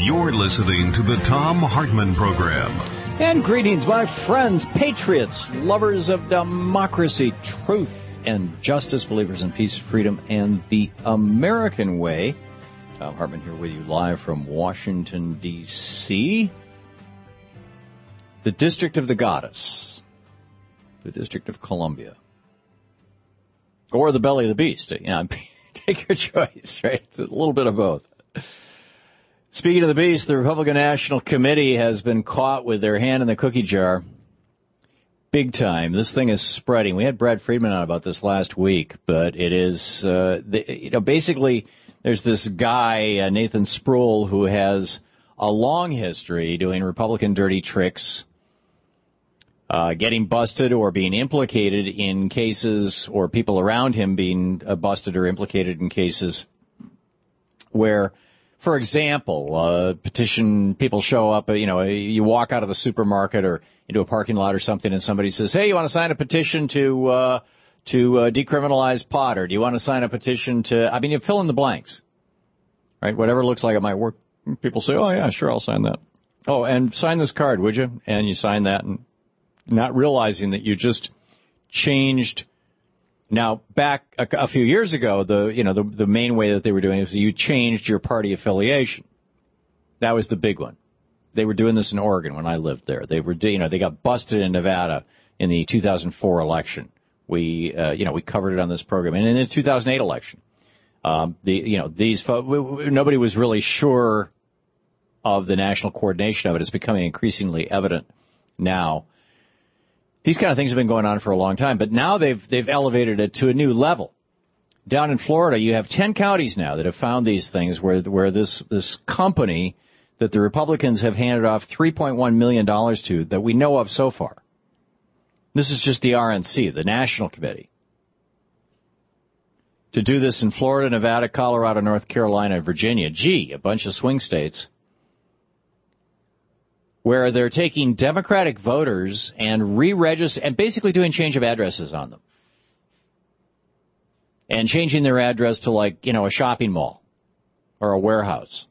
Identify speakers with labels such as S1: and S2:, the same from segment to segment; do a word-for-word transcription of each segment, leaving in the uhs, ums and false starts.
S1: You're listening to the Thom Hartmann Program.
S2: And greetings, my friends, patriots, lovers of democracy, truth, and justice, believers in peace, freedom, and the American way. Thom Hartmann here with you live from Washington, D C The District of the Goddess. The District of Columbia. Or the belly of the beast. Yeah, take your choice, right? It's a little bit of both. Speaking of the beast, the Republican National Committee has been caught with their hand in the cookie jar. Big time. This thing is spreading. We had Brad Friedman on about this last week, but it is, uh, the, you know, basically there's this guy, uh, Nathan Sproul, who has a long history doing Republican dirty tricks, uh, getting busted or being implicated in cases, or people around him being uh, busted or implicated in cases where, for example, uh, petition, people show up, you know, you walk out of the supermarket or into a parking lot or something and somebody says, hey, you want to sign a petition to, uh, to, uh, decriminalize pot, or do you want to sign a petition to, I mean, you fill in the blanks, right? Whatever looks like it might work. People say, oh yeah, sure, I'll sign that. Oh, and sign this card, would you? And you sign that, and not realizing that you just changed. Now, back a, a few years ago, the you know the the main way that they were doing it was you changed your party affiliation. That was the big one. They were doing this in Oregon when I lived there. They were you know they got busted in Nevada in the two thousand four election. We uh, you know we covered it on this program, and in the two thousand eight election, um, the you know these nobody was really sure of the national coordination of it. It's becoming increasingly evident now. These kind of things have been going on for a long time, but now they've they've elevated it to a new level. Down in Florida, you have ten counties now that have found these things where where this this company that the Republicans have handed off three point one million dollars to that we know of so far. This is just the R N C, the National Committee. To do this in Florida, Nevada, Colorado, North Carolina, and Virginia. Gee, a bunch of swing states, where they're taking Democratic voters and re-register and basically doing change of addresses on them. And changing their address to, like, you know, a shopping mall or a warehouse.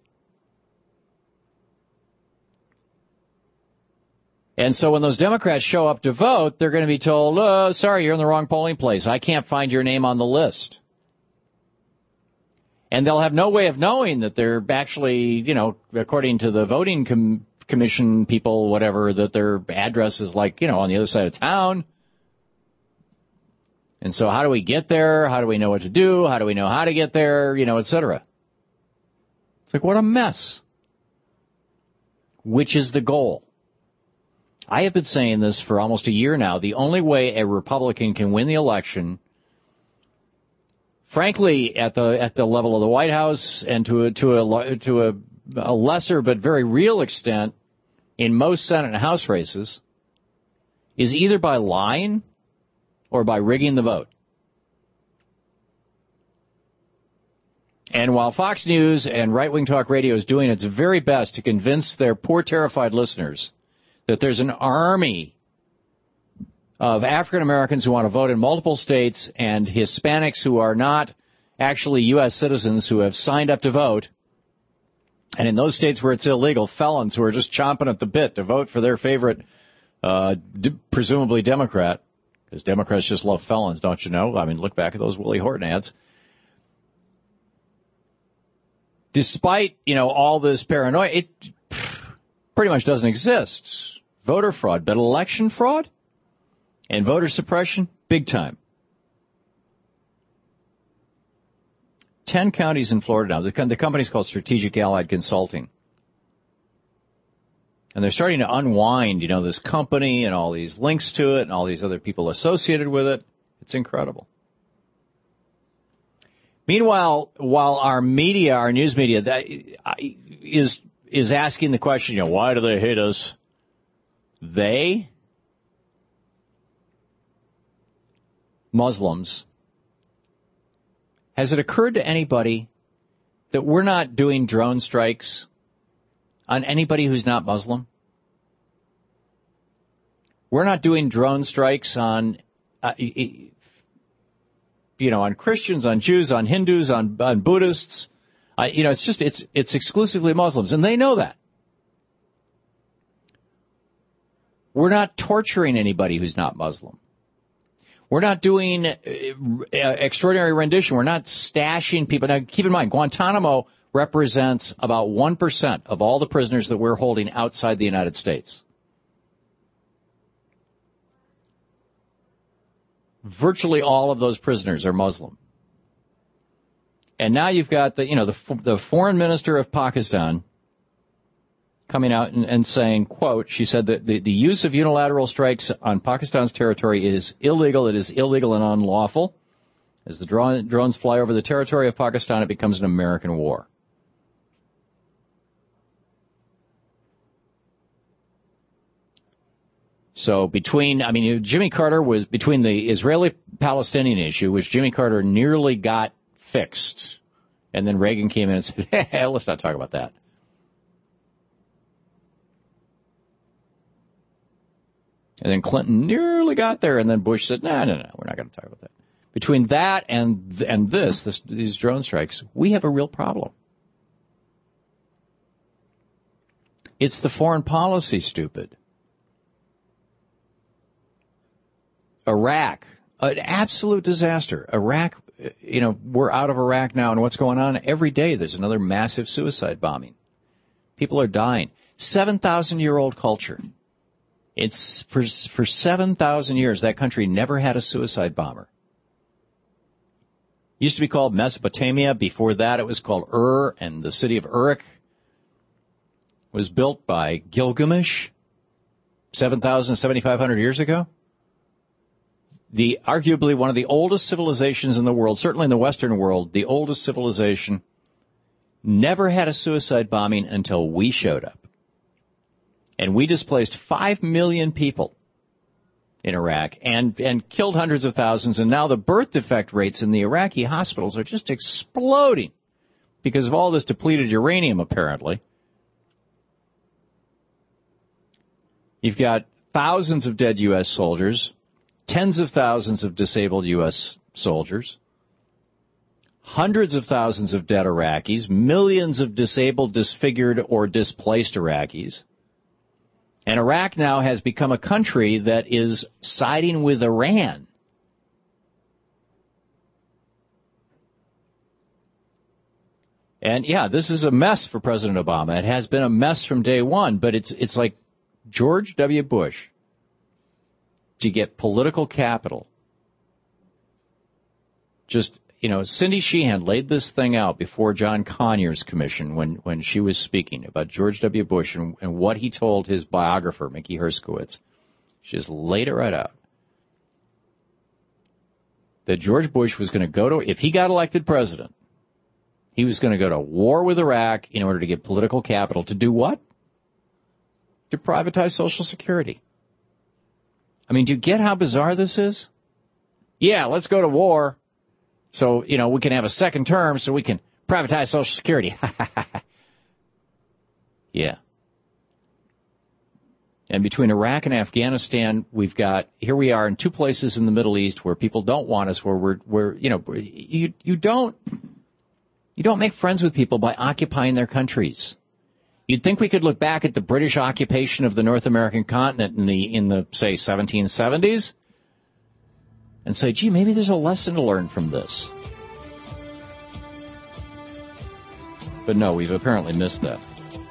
S2: And so when those Democrats show up to vote, they're going to be told, oh, sorry, you're in the wrong polling place. I can't find your name on the list. And they'll have no way of knowing that they're actually, you know, according to the voting com- commission people, whatever, that their address is, like, you know, on the other side of town. And so how do we get there? How do we know what to do? How do we know how to get there? You know, et cetera. It's like, what a mess. Which is the goal? I have been saying this for almost a year now. The only way a Republican can win the election, frankly, at the at the level of the White House and to a, to a to a, a lesser but very real extent in most Senate and House races, is either by lying or by rigging the vote. And while Fox News and right-wing talk radio is doing its very best to convince their poor, terrified listeners that there's an army of African Americans who want to vote in multiple states and Hispanics who are not actually U S citizens who have signed up to vote, and in those states where it's illegal, felons who are just chomping at the bit to vote for their favorite, uh, d- presumably Democrat, because Democrats just love felons, don't you know? I mean, look back at those Willie Horton ads. Despite, you know, all this paranoia, it pretty much doesn't exist. Voter fraud, but election fraud and voter suppression, big time. Ten counties in Florida now. The, the company's called Strategic Allied Consulting. And they're starting to unwind, you know, this company and all these links to it and all these other people associated with it. It's incredible. Meanwhile, while our media, our news media, that is is asking the question, you know, why do they hate us? They, Muslims, has it occurred to anybody that we're not doing drone strikes on anybody who's not Muslim? We're not doing drone strikes on, uh, you know, on Christians, on Jews, on Hindus, on, on Buddhists, Uh, you know, it's just it's it's exclusively Muslims, and they know that. We're not torturing anybody who's not Muslim. We're not doing uh, extraordinary rendition. We're not stashing people. Now, keep in mind, Guantanamo represents about one percent of all the prisoners that we're holding outside the United States. Virtually all of those prisoners are Muslim. And now you've got the, you know, the, the foreign minister of Pakistan coming out and, and saying, quote, she said that the, the use of unilateral strikes on Pakistan's territory is illegal. It is illegal and unlawful. As the drone, drones fly over the territory of Pakistan, it becomes an American war. So between, I mean, Jimmy Carter was, between the Israeli-Palestinian issue, which Jimmy Carter nearly got fixed, and then Reagan came in and said, hey, let's not talk about that. And then Clinton nearly got there, and then Bush said, no, no, no, we're not going to talk about that. Between that and and this, this, these drone strikes, we have a real problem. It's the foreign policy, stupid. Iraq, an absolute disaster. Iraq, you know, we're out of Iraq now, and what's going on? Every day there's another massive suicide bombing. People are dying. seven thousand year old culture. It's for, for seven thousand years, that country never had a suicide bomber. It used to be called Mesopotamia. Before that, it was called Ur, and the city of Uruk was built by Gilgamesh seven thousand, seventy-five hundred years ago. The arguably one of the oldest civilizations in the world, certainly in the Western world, the oldest civilization, never had a suicide bombing until we showed up. And we displaced five million people in Iraq and, and killed hundreds of thousands. And now the birth defect rates in the Iraqi hospitals are just exploding because of all this depleted uranium, apparently. You've got thousands of dead U S soldiers, tens of thousands of disabled U S soldiers, hundreds of thousands of dead Iraqis, millions of disabled, disfigured, or displaced Iraqis. And Iraq now has become a country that is siding with Iran. And, yeah, this is a mess for President Obama. It has been a mess from day one, but it's it's like George W. Bush, to get political capital. Just, you know, Cindy Sheehan laid this thing out before John Conyers' commission when, when she was speaking about George W. Bush and, and what he told his biographer, Mickey Herskowitz. She just laid it right out. That George Bush was going to go to, if he got elected president, he was going to go to war with Iraq in order to get political capital. To do what? To privatize Social Security. I mean, do you get how bizarre this is? Yeah, let's go to war so, you know, we can have a second term so we can privatize Social Security. Yeah. And between Iraq and Afghanistan, we've got, here we are in two places in the Middle East where people don't want us, where we're, we're you know, you, you don't, you don't make friends with people by occupying their countries. You'd think we could look back at the British occupation of the North American continent in the, in the, say, seventeen seventies and say, gee, maybe there's a lesson to learn from this. But no, we've apparently missed that.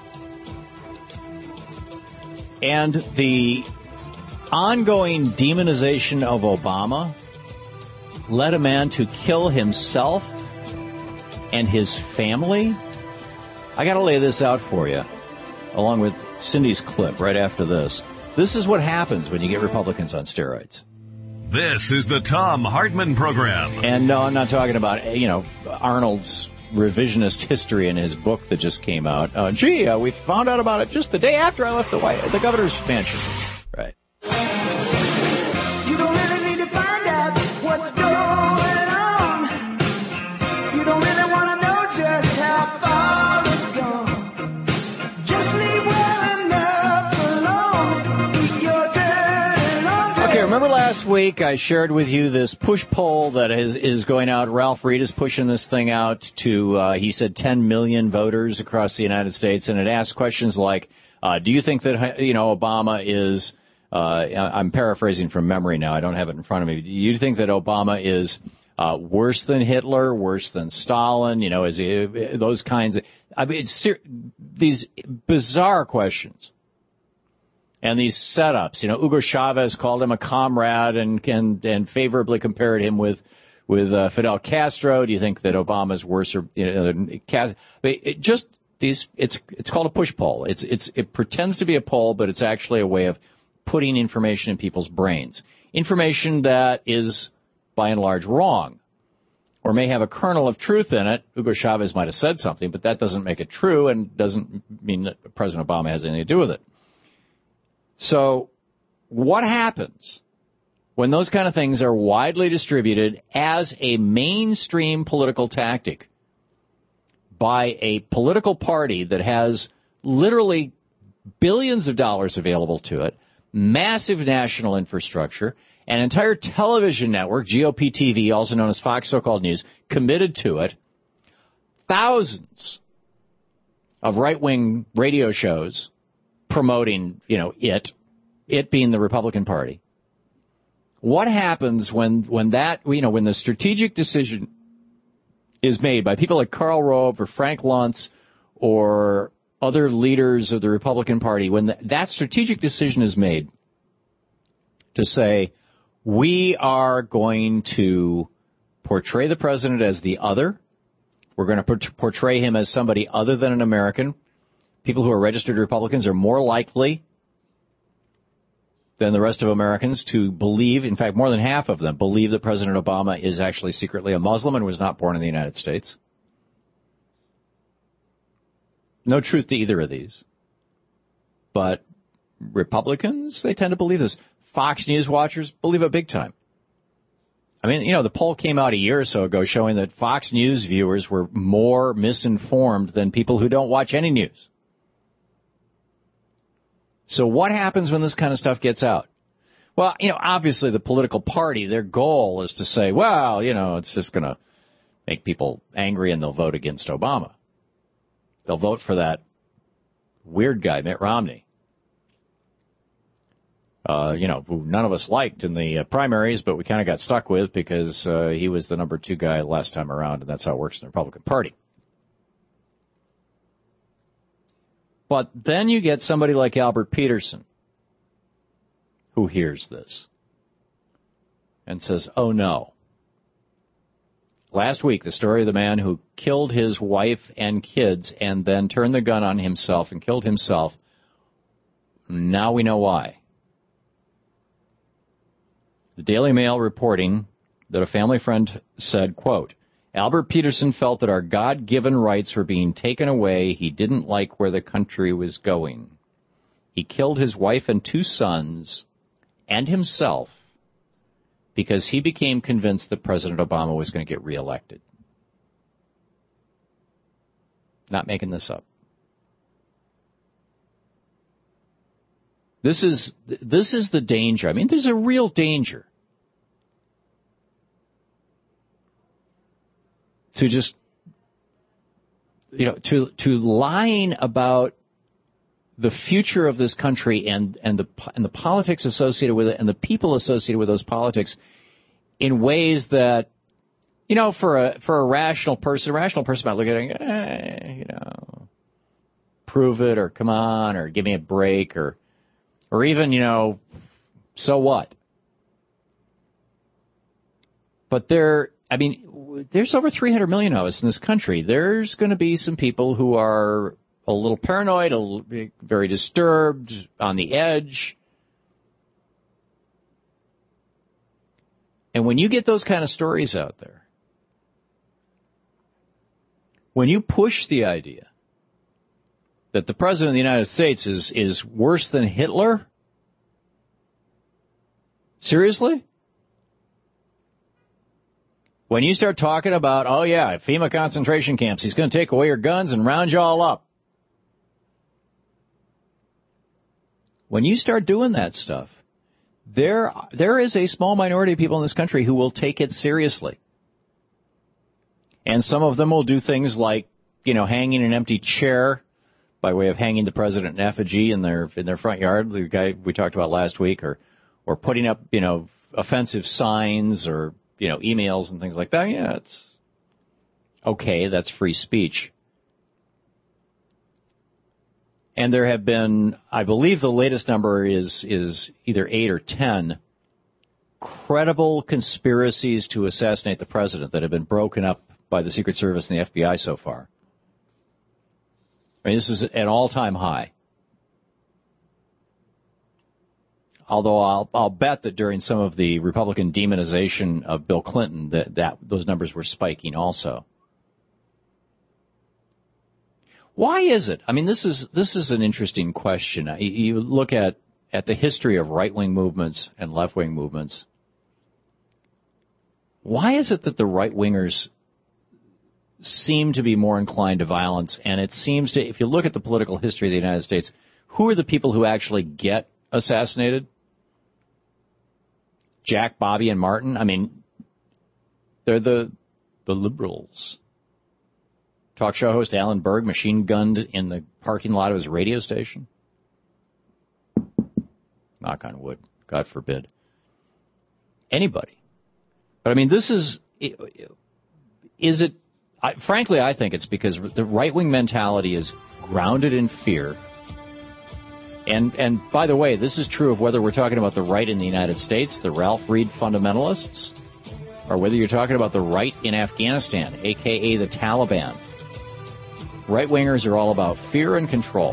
S2: And the ongoing demonization of Obama led a man to kill himself and his family. I got to lay this out for you, along with Cindy's clip right after this. This is what happens when you get Republicans on steroids.
S1: This is the Thom Hartmann Program.
S2: And no, I'm not talking about, you know, Arnold's revisionist history in his book that just came out. Uh, gee, uh, we found out about it just the day after I left the White, the governor's mansion. Right.
S3: You don't really need to find out what's going on. You don't really want to know just how far it's gone. Just leave well enough alone. Keep your dirty laundry.
S2: Okay, remember last week I shared with you this push poll that is, is going out. Ralph Reed is pushing this thing out to, uh, he said, ten million voters across the United States, and it asks questions like, uh, do you think that, you know, Obama is, uh, I'm paraphrasing from memory now, I don't have it in front of me, do you think that Obama is uh, worse than Hitler, worse than Stalin, you know, is he, those kinds of, I mean, it's ser- these bizarre questions. And these setups, you know, Hugo Chavez called him a comrade and and, and favorably compared him with with uh, Fidel Castro. Do you think that Obama's worse or you know, than Castro? It just these it's it's called a push poll. It's it's it pretends to be a poll, but it's actually a way of putting information in people's brains. Information that is by and large wrong, or may have a kernel of truth in it. Hugo Chavez might have said something, but that doesn't make it true and doesn't mean that President Obama has anything to do with it. So what happens when those kind of things are widely distributed as a mainstream political tactic by a political party that has literally billions of dollars available to it, massive national infrastructure, an entire television network, G O P T V, also known as Fox So-Called News, committed to it, thousands of right-wing radio shows promoting, you know, it, it being the Republican Party. What happens when, when that, you know, when the strategic decision is made by people like Karl Rove or Frank Luntz or other leaders of the Republican Party, when the, that strategic decision is made to say, we are going to portray the president as the other, we're going to portray him as somebody other than an American. People who are registered Republicans are more likely than the rest of Americans to believe, in fact, more than half of them believe that President Obama is actually secretly a Muslim and was not born in the United States. No truth to either of these. But Republicans, they tend to believe this. Fox News watchers believe it big time. I mean, you know, the poll came out a year or so ago showing that Fox News viewers were more misinformed than people who don't watch any news. So what happens when this kind of stuff gets out? Well, you know, obviously the political party, their goal is to say, well, you know, it's just going to make people angry and they'll vote against Obama. They'll vote for that weird guy, Mitt Romney. Uh, you know, who none of us liked in the uh, primaries, but we kind of got stuck with because uh, he was the number two guy last time around, and that's how it works in the Republican Party. But then you get somebody like Albert Peterson who hears this and says, oh, no. Last week, the story of the man who killed his wife and kids and then turned the gun on himself and killed himself, now we know why. The Daily Mail reporting that a family friend said, quote, Albert Peterson felt that our God-given rights were being taken away. He didn't like where the country was going. He killed his wife and two sons and himself because he became convinced that President Obama was going to get reelected. Not making this up. This is this is the danger. I mean, there's a real danger to just, you know, to to lying about the future of this country and and the and the politics associated with it and the people associated with those politics in ways that, you know, for a for a rational person, a rational person might look at it and go, eh, you know, prove it or come on or give me a break or or even, you know, so what? But there, I mean, there's over three hundred million of us in this country. There's going to be some people who are a little paranoid, a little, very disturbed, on the edge. And when you get those kind of stories out there, when you push the idea that the President of the United States is, is worse than Hitler, seriously? When you start talking about, oh yeah, FEMA concentration camps, he's going to take away your guns and round you all up. When you start doing that stuff, there there is a small minority of people in this country who will take it seriously. And some of them will do things like, you know, hanging an empty chair by way of hanging the president in effigy in their in their front yard, the guy we talked about last week, or or putting up, you know, offensive signs or, you know, emails and things like that. Yeah, it's okay. That's free speech. And there have been, I believe the latest number is is either eight or ten credible conspiracies to assassinate the president that have been broken up by the Secret Service and the F B I so far. I mean, this is an all-time high. Although I'll I'll bet that during some of the Republican demonization of Bill Clinton, that, that those numbers were spiking also. Why is it? I mean, this is this is an interesting question. You look at, at the history of right-wing movements and left-wing movements. Why is it that the right-wingers seem to be more inclined to violence? And it seems to, if you look at the political history of the United States, who are the people who actually get assassinated? Jack, Bobby, and Martin? I mean, they're the the liberals. Talk show host Alan Berg machine gunned in the parking lot of his radio station. Knock on wood. God forbid. Anybody. But I mean, this is, is it, I, frankly, I think it's because the right-wing mentality is grounded in fear. And, and by the way, this is true of whether we're talking about the right in the United States, the Ralph Reed fundamentalists, or whether you're talking about the right in Afghanistan, a k a the Taliban. Right-wingers are all about fear and control.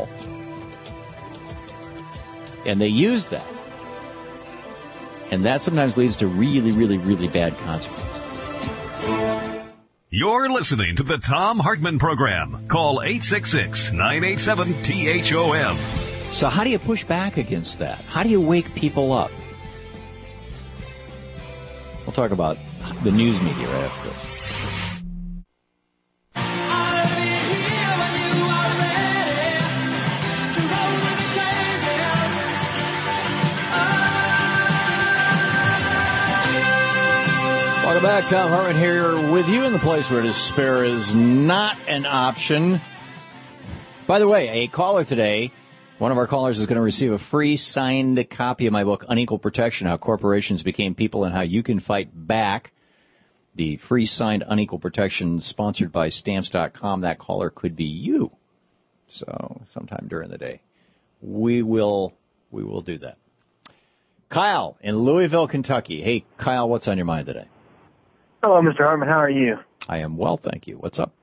S2: And they use that. And that sometimes leads to really, really, really bad consequences.
S1: You're listening to the Thom Hartmann Program. Call eight six six, nine eight seven, T H O M.
S2: So how do you push back against that? How do you wake people up? We'll talk about the news media right after this. Welcome back. Thom Hartmann here with you in the place where despair is not an option. By the way, a caller today, one of our callers is going to receive a free signed copy of my book, Unequal Protection, How Corporations Became People and How You Can Fight Back. The free signed Unequal Protection sponsored by Stamps dot com. That caller could be you. So sometime during the day, we will we will do that. Kyle in Louisville, Kentucky. Hey, Kyle, what's on your mind today?
S4: Hello, Mister Hartmann. How are you?
S2: I am well, thank you. What's up?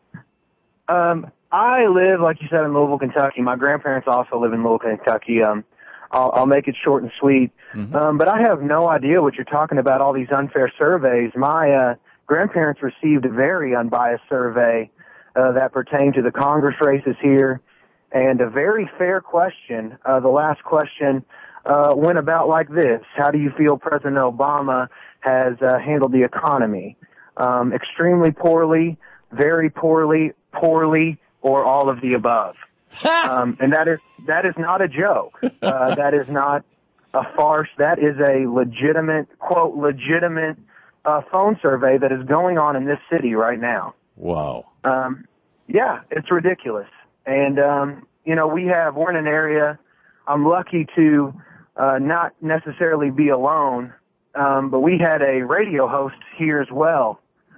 S4: Um, I live, like you said, in Louisville, Kentucky. My grandparents also live in Louisville, Kentucky. Um, I'll, I'll make it short and sweet. Mm-hmm. Um, but I have no idea what you're talking about, all these unfair surveys. My uh, grandparents received a very unbiased survey uh, that pertained to the Congress races here, and a very fair question. Uh, the last question uh, went about like this. How do you feel President Obama has uh, handled the economy? Um, extremely poorly, very poorly, poorly, or all of the above. um, and that is that is not a joke. Uh, that is not a farce. That is a legitimate, quote, legitimate uh, phone survey that is going on in this city right now.
S2: Wow.
S4: Um, yeah, it's ridiculous. And, um, you know, we have, we're in an area, I'm lucky to uh, not necessarily be alone, um, but we had a radio host here as well.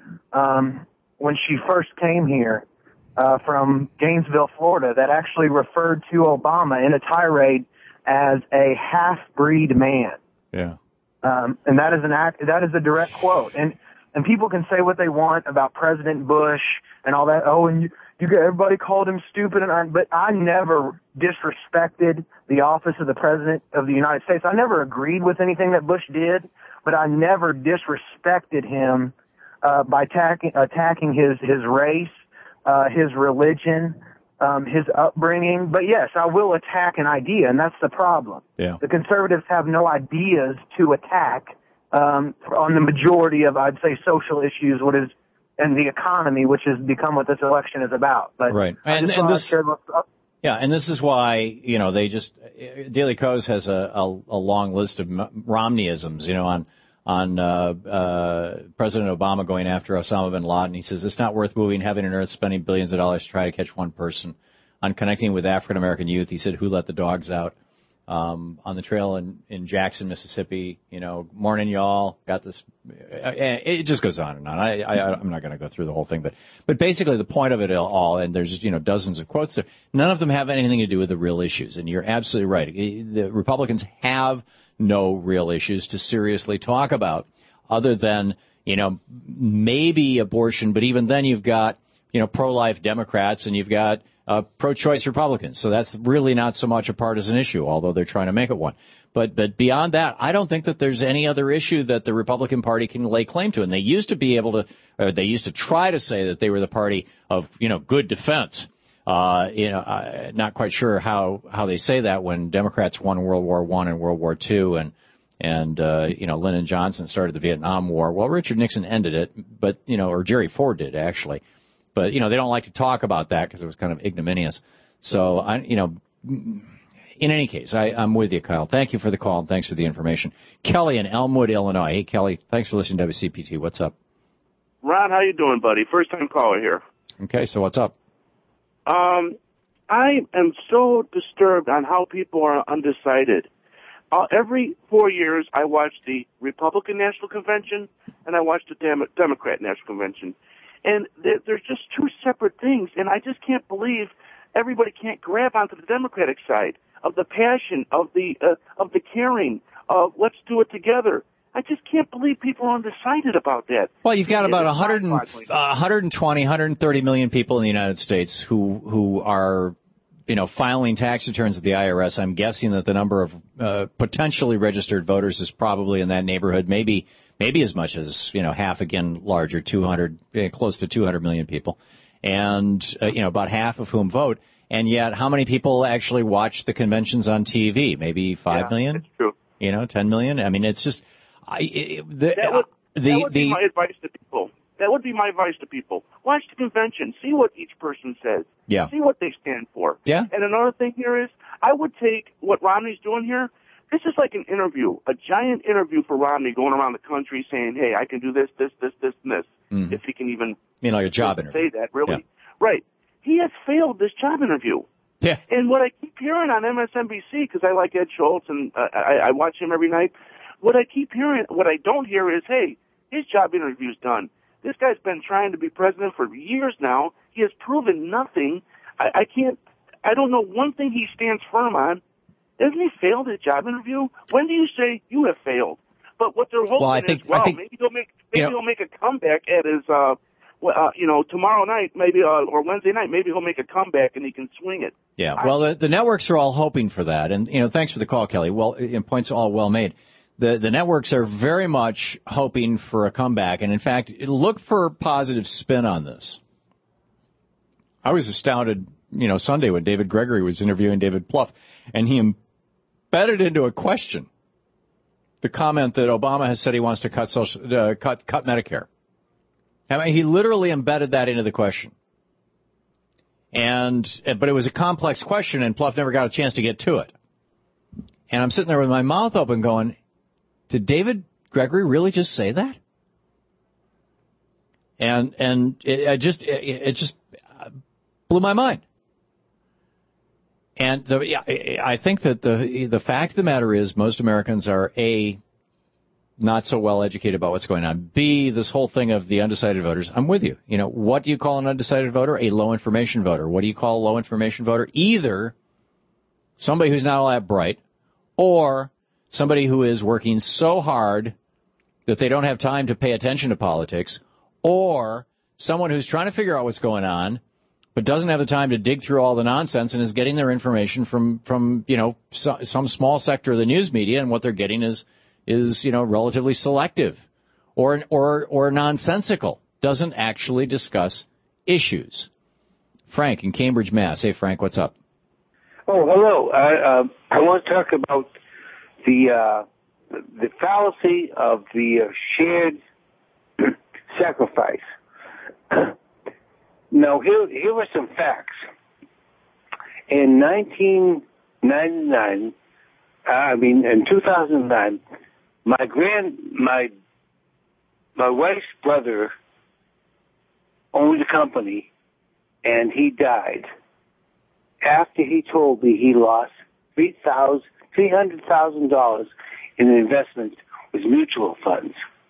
S4: Um, when she first came here uh, from Gainesville, Florida, that actually referred to Obama in a tirade as a half-breed man.
S2: Yeah.
S4: Um, and that is an act, that is a direct quote. And and people can say what they want about President Bush and all that. Oh, and you, you everybody called him stupid, and I, but I never disrespected the office of the President of the United States. I never agreed with anything that Bush did, but I never disrespected him Uh, by attacking, attacking his, his race, uh, his religion, um, his upbringing. But yes, I will attack an idea, and that's the problem.
S2: Yeah.
S4: The conservatives have no ideas to attack um, on the majority of, I'd say, social issues, what is, and the economy, which has become what this election is about. But
S2: right.
S4: I
S2: And,
S4: just
S2: and
S4: want
S2: this,
S4: to share, oh,
S2: Yeah, and this is why, you know, they just, Daily Kos has a, a, a long list of Romneyisms, you know, on, on, uh, uh, President Obama going after Osama bin Laden. He says, it's not worth moving heaven and earth, spending billions of dollars to try to catch one person. On connecting with African American youth, he said, who let the dogs out? Um, on the trail in, in Jackson, Mississippi, you know, morning y'all, got this, it just goes on and on. I, I, I'm not going to go through the whole thing, but, but basically the point of it all, and there's, you know, dozens of quotes there, none of them have anything to do with the real issues. And you're absolutely right. The Republicans have no real issues to seriously talk about other than, you know, maybe abortion, but even then you've got, you know, pro-life Democrats and you've got Uh, pro-choice Republicans. So that's really not so much a partisan issue, although they're trying to make it one. But but beyond that, I don't think that there's any other issue that the Republican Party can lay claim to. And they used to be able to, or they used to try to say that they were the party of, you know, good defense. Uh, you know, I'm not quite sure how, how they say that when Democrats won World War One and World War Two and, and, uh, you know, Lyndon Johnson started the Vietnam War. Well, Richard Nixon ended it, but, you know, or Jerry Ford did actually. But, you know, they don't like to talk about that because it was kind of ignominious. So, I, you know, in any case, I, I'm with you, Kyle. Thank you for the call and thanks for the information. Kelly in Elmwood, Illinois. Hey, Kelly, thanks for listening to W C P T. What's up?
S5: Ron, how you doing, buddy? First time caller here.
S2: Okay, so what's up?
S5: Um, I am so disturbed on how people are undecided. Uh, every four years, I watch the Republican National Convention and I watch the Dem- Democrat National Convention. And they're, they're just two separate things, and I just can't believe everybody can't grab onto the Democratic side of the passion, of the uh, of the caring, of let's do it together. I just can't believe people are undecided about that.
S2: Well, you've got about one hundred, uh, one hundred twenty, one hundred thirty million people in the United States who who are, you know, filing tax returns at the I R S. I'm guessing that the number of uh, potentially registered voters is probably in that neighborhood, maybe. Maybe as much as, you know, half again larger, two hundred, close to two hundred million people, and, uh, you know, about half of whom vote. And yet, how many people actually watch the conventions on T V? Maybe five
S5: yeah,
S2: million?
S5: That's true.
S2: You know, ten million? I mean, it's just, I, it, the,
S5: that would,
S2: the,
S5: that would
S2: the,
S5: be my advice to people. That would be my advice to people. Watch the convention. See what each person says.
S2: Yeah.
S5: See what they stand for.
S2: Yeah.
S5: And another thing here is, I would take what Romney's doing here. This is like an interview, a giant interview for Romney going around the country saying, hey, I can do this, this, this, this, and this, mm-hmm. if he can even
S2: you know, your job interview.
S5: say that, really.
S2: Yeah.
S5: Right. He has failed this job interview.
S2: Yeah.
S5: And what I keep hearing on M S N B C, because I like Ed Schultz and uh, I, I watch him every night, what I keep hearing, what I don't hear is, hey, his job interview's done. This guy's been trying to be president for years now. He has proven nothing. I, I can't, I don't know one thing he stands firm on. Hasn't he failed his job interview? When do you say you have failed? But what they're hoping
S2: well, I think,
S5: is, well,
S2: I think,
S5: maybe he'll make maybe
S2: you know,
S5: he'll make a comeback at his, uh, well, uh, you know, tomorrow night, maybe uh, or Wednesday night. Maybe he'll make a comeback and he can swing it.
S2: Yeah. Well, the, the networks are all hoping for that, and you know, thanks for the call, Kelly. Well, and points all well made. The the networks are very much hoping for a comeback, and in fact, look for positive spin on this. I was astounded, you know, Sunday when David Gregory was interviewing David Plouffe, and he embedded into a question the comment that Obama has said he wants to cut social, uh, cut cut Medicare. I mean, he literally embedded that into the question. And but it was a complex question, and Plouffe never got a chance to get to it. And I'm sitting there with my mouth open, going, "Did David Gregory really just say that?" And and it, it just it, it just blew my mind. And the, I think that the the fact of the matter is most Americans are, A, not so well educated about what's going on. B, this whole thing of the undecided voters. I'm with you. You know, what do you call an undecided voter? A low information voter. What do you call a low information voter? Either somebody who's not all that bright or somebody who is working so hard that they don't have time to pay attention to politics, or someone who's trying to figure out what's going on but doesn't have the time to dig through all the nonsense and is getting their information from, from you know, so, some small sector of the news media, and what they're getting is, is you know, relatively selective or, or, or nonsensical, doesn't actually discuss issues. Frank in Cambridge, Mass. Hey, Frank, what's up?
S6: Oh, hello. I, uh, I want to talk about the, uh, the fallacy of the uh, shared sacrifice. Now, here, here are some facts. In nineteen ninety-nine, I mean, in two thousand nine, my grand, my, my wife's brother owned a company, and he died. After he told me he lost three thousand, three hundred thousand dollars in investments with mutual funds.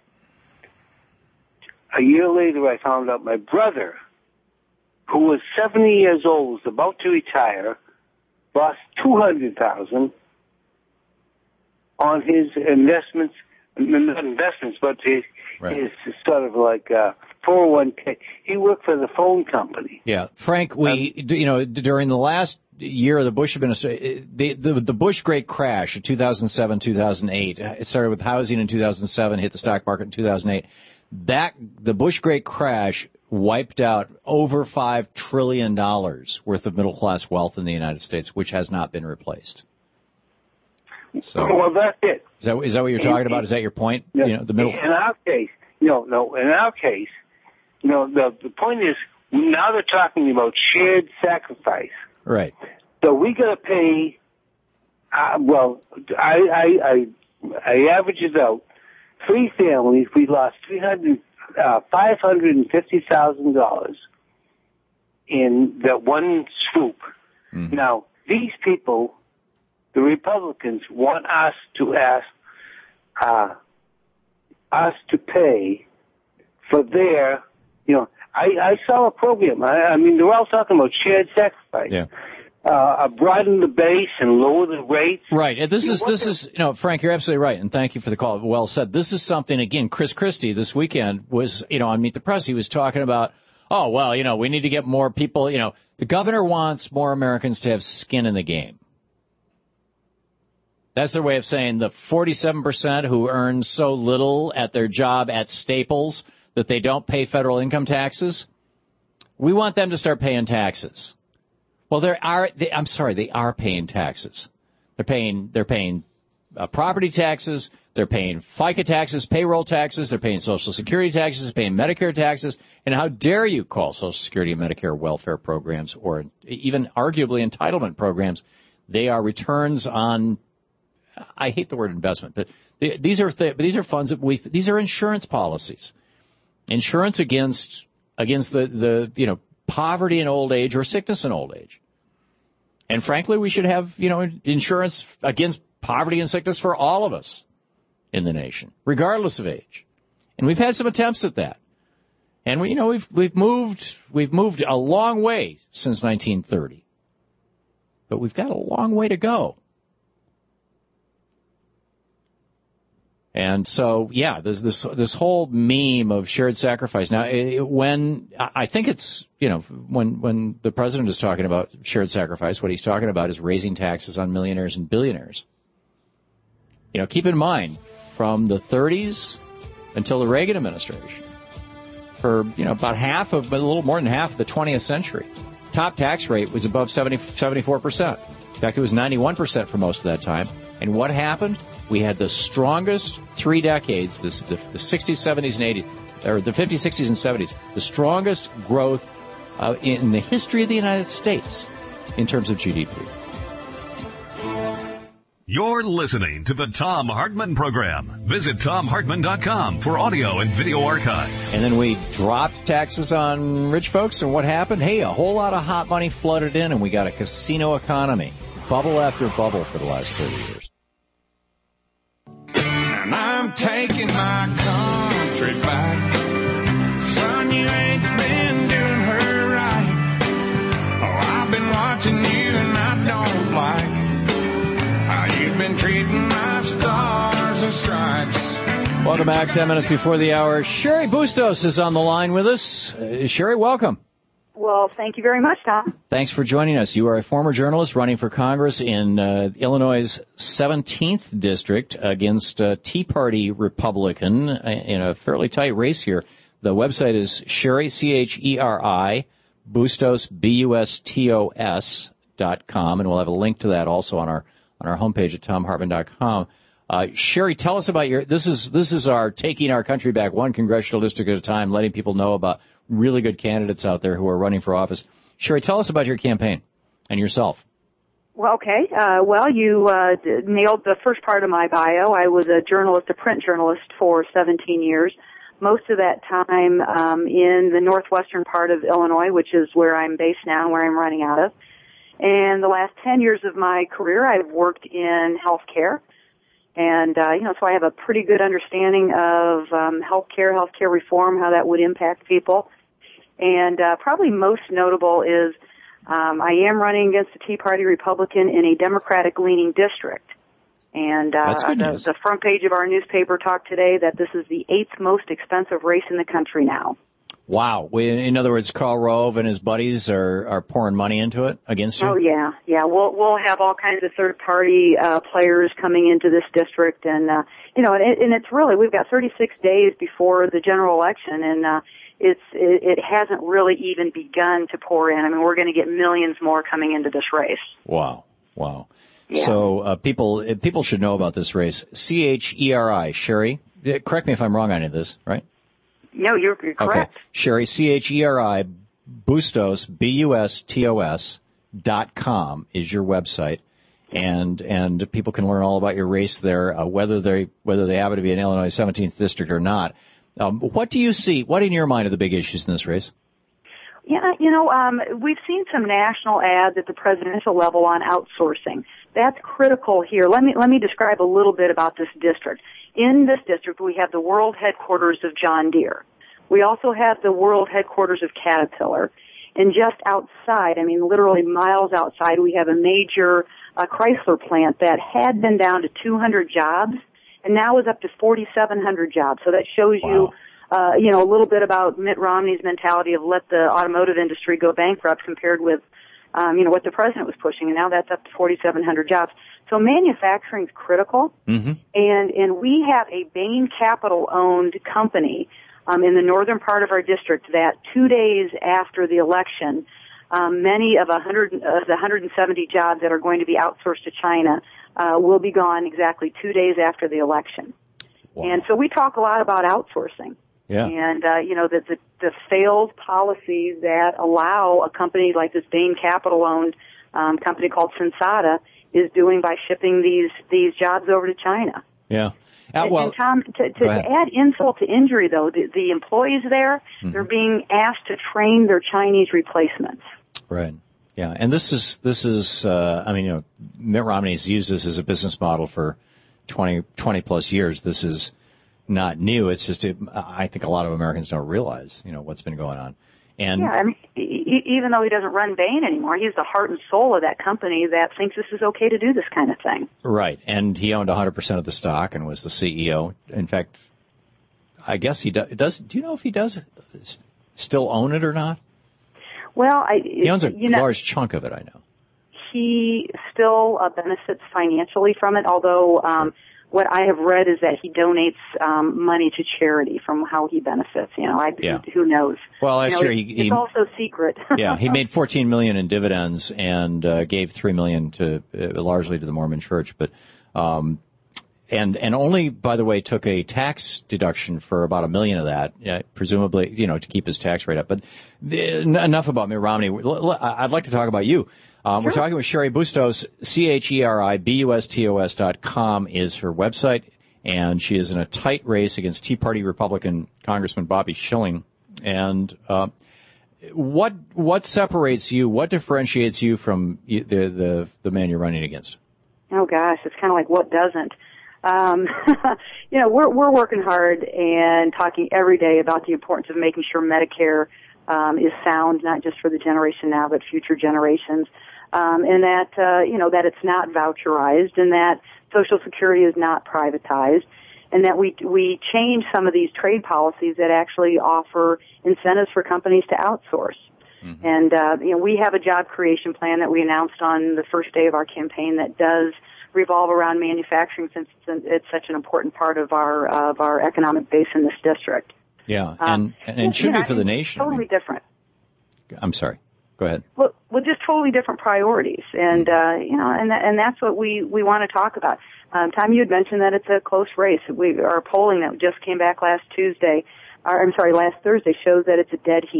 S6: A year later, I found out my brother, who was seventy years old, was about to retire, lost two hundred thousand dollars on his investments, not investments, but his, right. his sort of like uh, four oh one k. He worked for the phone company.
S2: Yeah, Frank, we, um, you know, during the last year of the Bush administration, the, the, the Bush Great Crash of two thousand seven, two thousand eight, it started with housing in two thousand seven, hit the stock market in two thousand eight. That, the Bush Great Crash wiped out over five trillion dollars worth of middle-class wealth in the United States, which has not been replaced. So,
S6: well, that's it.
S2: Is that, is that what you're talking in, about? Is that your point?
S6: No,
S2: you know, the middle.
S6: In our case, no, no. In our case, you know, the the point is now they're talking about shared sacrifice.
S2: Right.
S6: So we got to pay. Uh, well, I I I, I average it out. Three families, we lost three hundred, uh, five hundred and fifty thousand dollars in that one swoop. Mm. Now these people, the Republicans, want us to ask uh, us to pay for their, you know, I, I saw a program. I, I mean, they're all talking about shared sacrifice.
S2: Yeah.
S6: Uh, broaden the base and lower the rates.
S2: Right. And this you is, this to... is, you know, Frank, you're absolutely right. And thank you for the call. Well said. This is something, again, Chris Christie this weekend was, you know, on Meet the Press. He was talking about, oh, well, you know, we need to get more people, you know, the governor wants more Americans to have skin in the game. That's their way of saying the forty-seven percent who earn so little at their job at Staples that they don't pay federal income taxes. We want them to start paying taxes. Well, there are. They, I'm sorry, they are paying taxes. They're paying. They're paying uh, property taxes. They're paying FICA taxes, payroll taxes. They're paying Social Security taxes. They're paying Medicare taxes. And how dare you call Social Security and Medicare welfare programs, or even arguably entitlement programs? They are returns on. I hate the word investment, but they, these are th- these are funds that we. These are insurance policies, insurance against against the the you know. poverty in old age or sickness in old age. And frankly, we should have, you know, insurance against poverty and sickness for all of us in the nation, regardless of age. And we've had some attempts at that. And we, you know, we've we've moved we've moved a long way since nineteen thirty. But we've got a long way to go. And so, yeah, there's this this whole meme of shared sacrifice. Now, it, when I think it's, you know, when when the president is talking about shared sacrifice, what he's talking about is raising taxes on millionaires and billionaires. You know, keep in mind, from the thirties until the Reagan administration, for, you know, about half of, a little more than half of the twentieth century, top tax rate was above seventy, seventy-four percent. In fact, it was ninety-one percent for most of that time. And what happened? We had the strongest three decades, this, the, the sixties, seventies, and eighties, or the fifties, sixties, and seventies, the strongest growth uh, in the history of the United States in terms of G D P.
S1: You're listening to the Thom Hartmann Program. Visit Thom Hartmann dot com for audio and video archives.
S2: And then we dropped taxes on rich folks, and what happened? Hey, a whole lot of hot money flooded in, and we got a casino economy. Bubble after bubble for the last thirty years.
S3: And I'm taking my country back. Son, you ain't been doing her right. Oh, I've been watching you and I don't like how you've been treating my stars and stripes.
S2: Welcome back. Ten minutes before the hour. Sherry Bustos is on the line with us. Uh, Sherry, welcome.
S7: Well, thank you very much, Tom.
S2: Thanks for joining us. You are a former journalist running for Congress in uh, Illinois' seventeenth district against a Tea Party Republican in a fairly tight race here. The website is Sherry, C H E R I, Bustos, B U S T O S dot com, and we'll have a link to that also on our on our homepage at Thom Hartmann dot com. Uh, Sherry, tell us about your, this is, this is our taking our country back one congressional district at a time, letting people know about really good candidates out there who are running for office. Sherry, tell us about your campaign and yourself.
S7: Well, okay. Uh, well, you uh, d- nailed the first part of my bio. I was a journalist, a print journalist for seventeen years. Most of that time um, in the northwestern part of Illinois, which is where I'm based now and where I'm running out of. And the last ten years of my career, I've worked in healthcare. And, uh, you know, so I have a pretty good understanding of um, healthcare, healthcare reform, how that would impact people. And uh, probably most notable is um, I am running against a Tea Party Republican in a Democratic-leaning district. And uh, the, the front page of our newspaper talked today that this is the eighth most expensive race in the country now.
S2: Wow. In other words, Karl Rove and his buddies are, are pouring money into it against you?
S7: Oh, yeah. Yeah, we'll, we'll have all kinds of third-party uh, players coming into this district. And, uh, you know, and, it, and it's really, we've got thirty-six days before the general election, and uh, it's it, it hasn't really even begun to pour in. I mean, we're going to get millions more coming into this race.
S2: Wow. Wow.
S7: Yeah.
S2: So uh, people people should know about this race. C H E R I, Cheri. Correct me if I'm wrong on any of this, right?
S7: No, you're, you're correct.
S2: Okay. Cheri, C H E R I, Bustos, B U S T O S, dot com is your website. And and people can learn all about your race there, uh, whether they whether they happen to be in Illinois seventeenth District or not. Um, what do you see? What in your mind are the big issues in this race?
S7: Yeah, you know, um, we've seen some national ads at the presidential level on outsourcing. That's critical here. Let me let me describe a little bit about this district. In this district, we have the world headquarters of John Deere. We also have the world headquarters of Caterpillar. And just outside, I mean, literally miles outside, we have a major uh, Chrysler plant that had been down to two hundred jobs and now is up to forty-seven hundred jobs. So that shows wow. you, uh, you know, a little bit about Mitt Romney's mentality of let the automotive industry go bankrupt compared with, um, you know, what the president was pushing. And now that's up to forty-seven hundred jobs. So manufacturing is critical.
S2: Mm-hmm. And,
S7: and we have a Bain Capital owned company Um, in the northern part of our district that two days after the election, um, many of, a hundred, of the one hundred seventy jobs that are going to be outsourced to China uh, will be gone exactly two days after the election.
S2: Wow.
S7: And so we talk a lot about outsourcing.
S2: Yeah.
S7: And, uh, you know, the, the, the failed policies that allow a company like this Bain Capital-owned um, company called Sensata is doing by shipping these, these jobs over to China.
S2: Yeah. Uh,
S7: and,
S2: well,
S7: and Tom, to, to, to add insult to injury, though, the, the employees there, mm-hmm. they're being asked to train their Chinese replacements.
S2: Right. Yeah. And this is, this is, uh, I mean, you know, Mitt Romney's used this as a business model for twenty, twenty plus years. This is not new. It's just, it, I think a lot of Americans don't realize, you know, what's been going on. And
S7: yeah, I mean, e- even though he doesn't run Bain anymore, he's the heart and soul of that company that thinks this is okay to do this kind of thing.
S2: Right, and he owned one hundred percent of the stock and was the C E O. In fact, I guess he do, does. Do you know if he does still own it or not?
S7: Well, I
S2: he owns a
S7: you know,
S2: large chunk of it. I know.
S7: He still uh, benefits financially from it, although. Um, What I have read is that he donates um, money to charity from how he benefits. You know, I,
S2: yeah.
S7: who, who knows?
S2: Well, last
S7: you know,
S2: year he,
S7: it's
S2: he
S7: also secret.
S2: yeah, he made fourteen million in dividends and uh, gave three million to uh, largely to the Mormon Church, but um, and and only, by the way, took a tax deduction for about a million of that, uh, presumably, you know, to keep his tax rate up. But the, enough about Mitt Romney. I'd like to talk about you. Um,
S7: sure.
S2: We're talking with Cheri Bustos, C H E R I B U S T O S dot com is her website, and she is in a tight race against Tea Party Republican Congressman Bobby Schilling. And uh, what what separates you, what differentiates you from the, the, the man you're running against?
S7: Oh, gosh, it's kind of like what doesn't. Um, you know, we're, we're working hard and talking every day about the importance of making sure Medicare um, is sound, not just for the generation now, but future generations. Um, and that, uh, you know, that it's not voucherized and that Social Security is not privatized and that we, we change some of these trade policies that actually offer incentives for companies to outsource. Mm-hmm. And, uh, you know, we have a job creation plan that we announced on the first day of our campaign that does revolve around manufacturing since it's such an important part of our, of our economic base in this district.
S2: Yeah. And, and, and it should
S7: you know,
S2: be for the nation.
S7: Totally
S2: I mean,
S7: different.
S2: I'm sorry. Go ahead.
S7: Well, well, just totally different priorities, and uh, you know, and and that's what we we want to talk about. Um, Tom, you had mentioned that it's a close race. We our polling that just came back last Tuesday, or I'm sorry, last Thursday shows that it's a dead heat.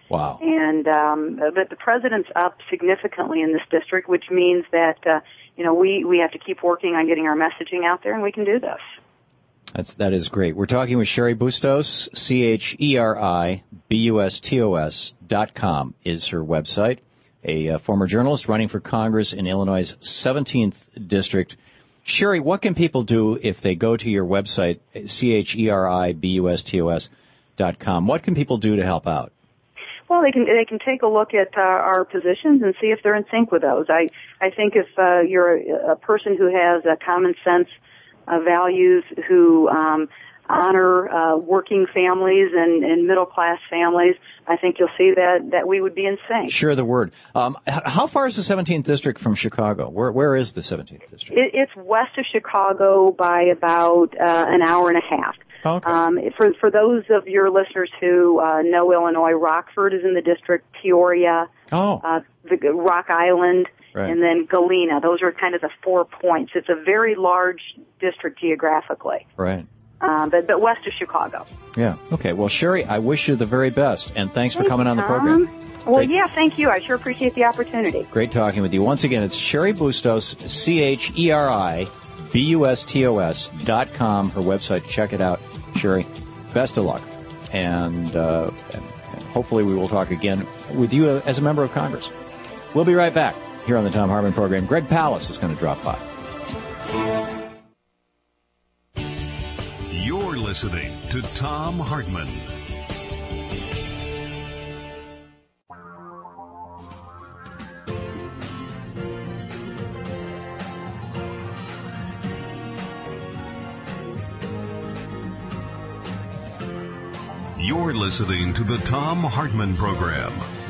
S2: Wow.
S7: And um, but the president's up significantly in this district, which means that uh, you know we we have to keep working on getting our messaging out there, and we can do this.
S2: That's that is great. We're talking with Cheri Bustos, C H E R I B U S T O S dot com is her website. A uh, former journalist running for Congress in Illinois' seventeenth district. Cheri, what can people do if they go to your website, C H E R I B U S T O S dot com? What can people do to help out?
S7: Well, they can they can take a look at uh, our positions and see if they're in sync with those. I I think if uh, you're a, a person who has a common sense uh, values, who um, honor uh, working families and, and middle class families, I think you'll see that that we would be in sync.
S2: Sure, the word. Um, how far is the seventeenth district from Chicago? Where where is the seventeenth district?
S7: It, it's west of Chicago by about uh, an hour and a half.
S2: Okay.
S7: Um, for for those of your listeners who uh, know Illinois, Rockford is in the district, Peoria,
S2: oh.
S7: uh, the Rock Island,
S2: right.
S7: and then Galena. Those are kind of the four points. It's a very large district geographically.
S2: Right.
S7: Um, but, but west of Chicago.
S2: Yeah. Okay. Well, Cheri, I wish you the very best, and thanks for
S7: Thank
S2: coming
S7: you,
S2: on the
S7: Tom.
S2: program.
S7: Well,
S2: Great.
S7: yeah, thank you. I sure appreciate the opportunity.
S2: Great talking with you. Once again, it's Cheri Bustos, C H E R I B U S T O S dot com, her website. Check it out. Cheri, best of luck, and, uh, and hopefully we will talk again with you as a member of Congress. We'll be right back here on the Thom Hartmann program. Greg Palast is going to drop by.
S1: You're listening to Thom Hartmann. You're listening to the Thom Hartmann program.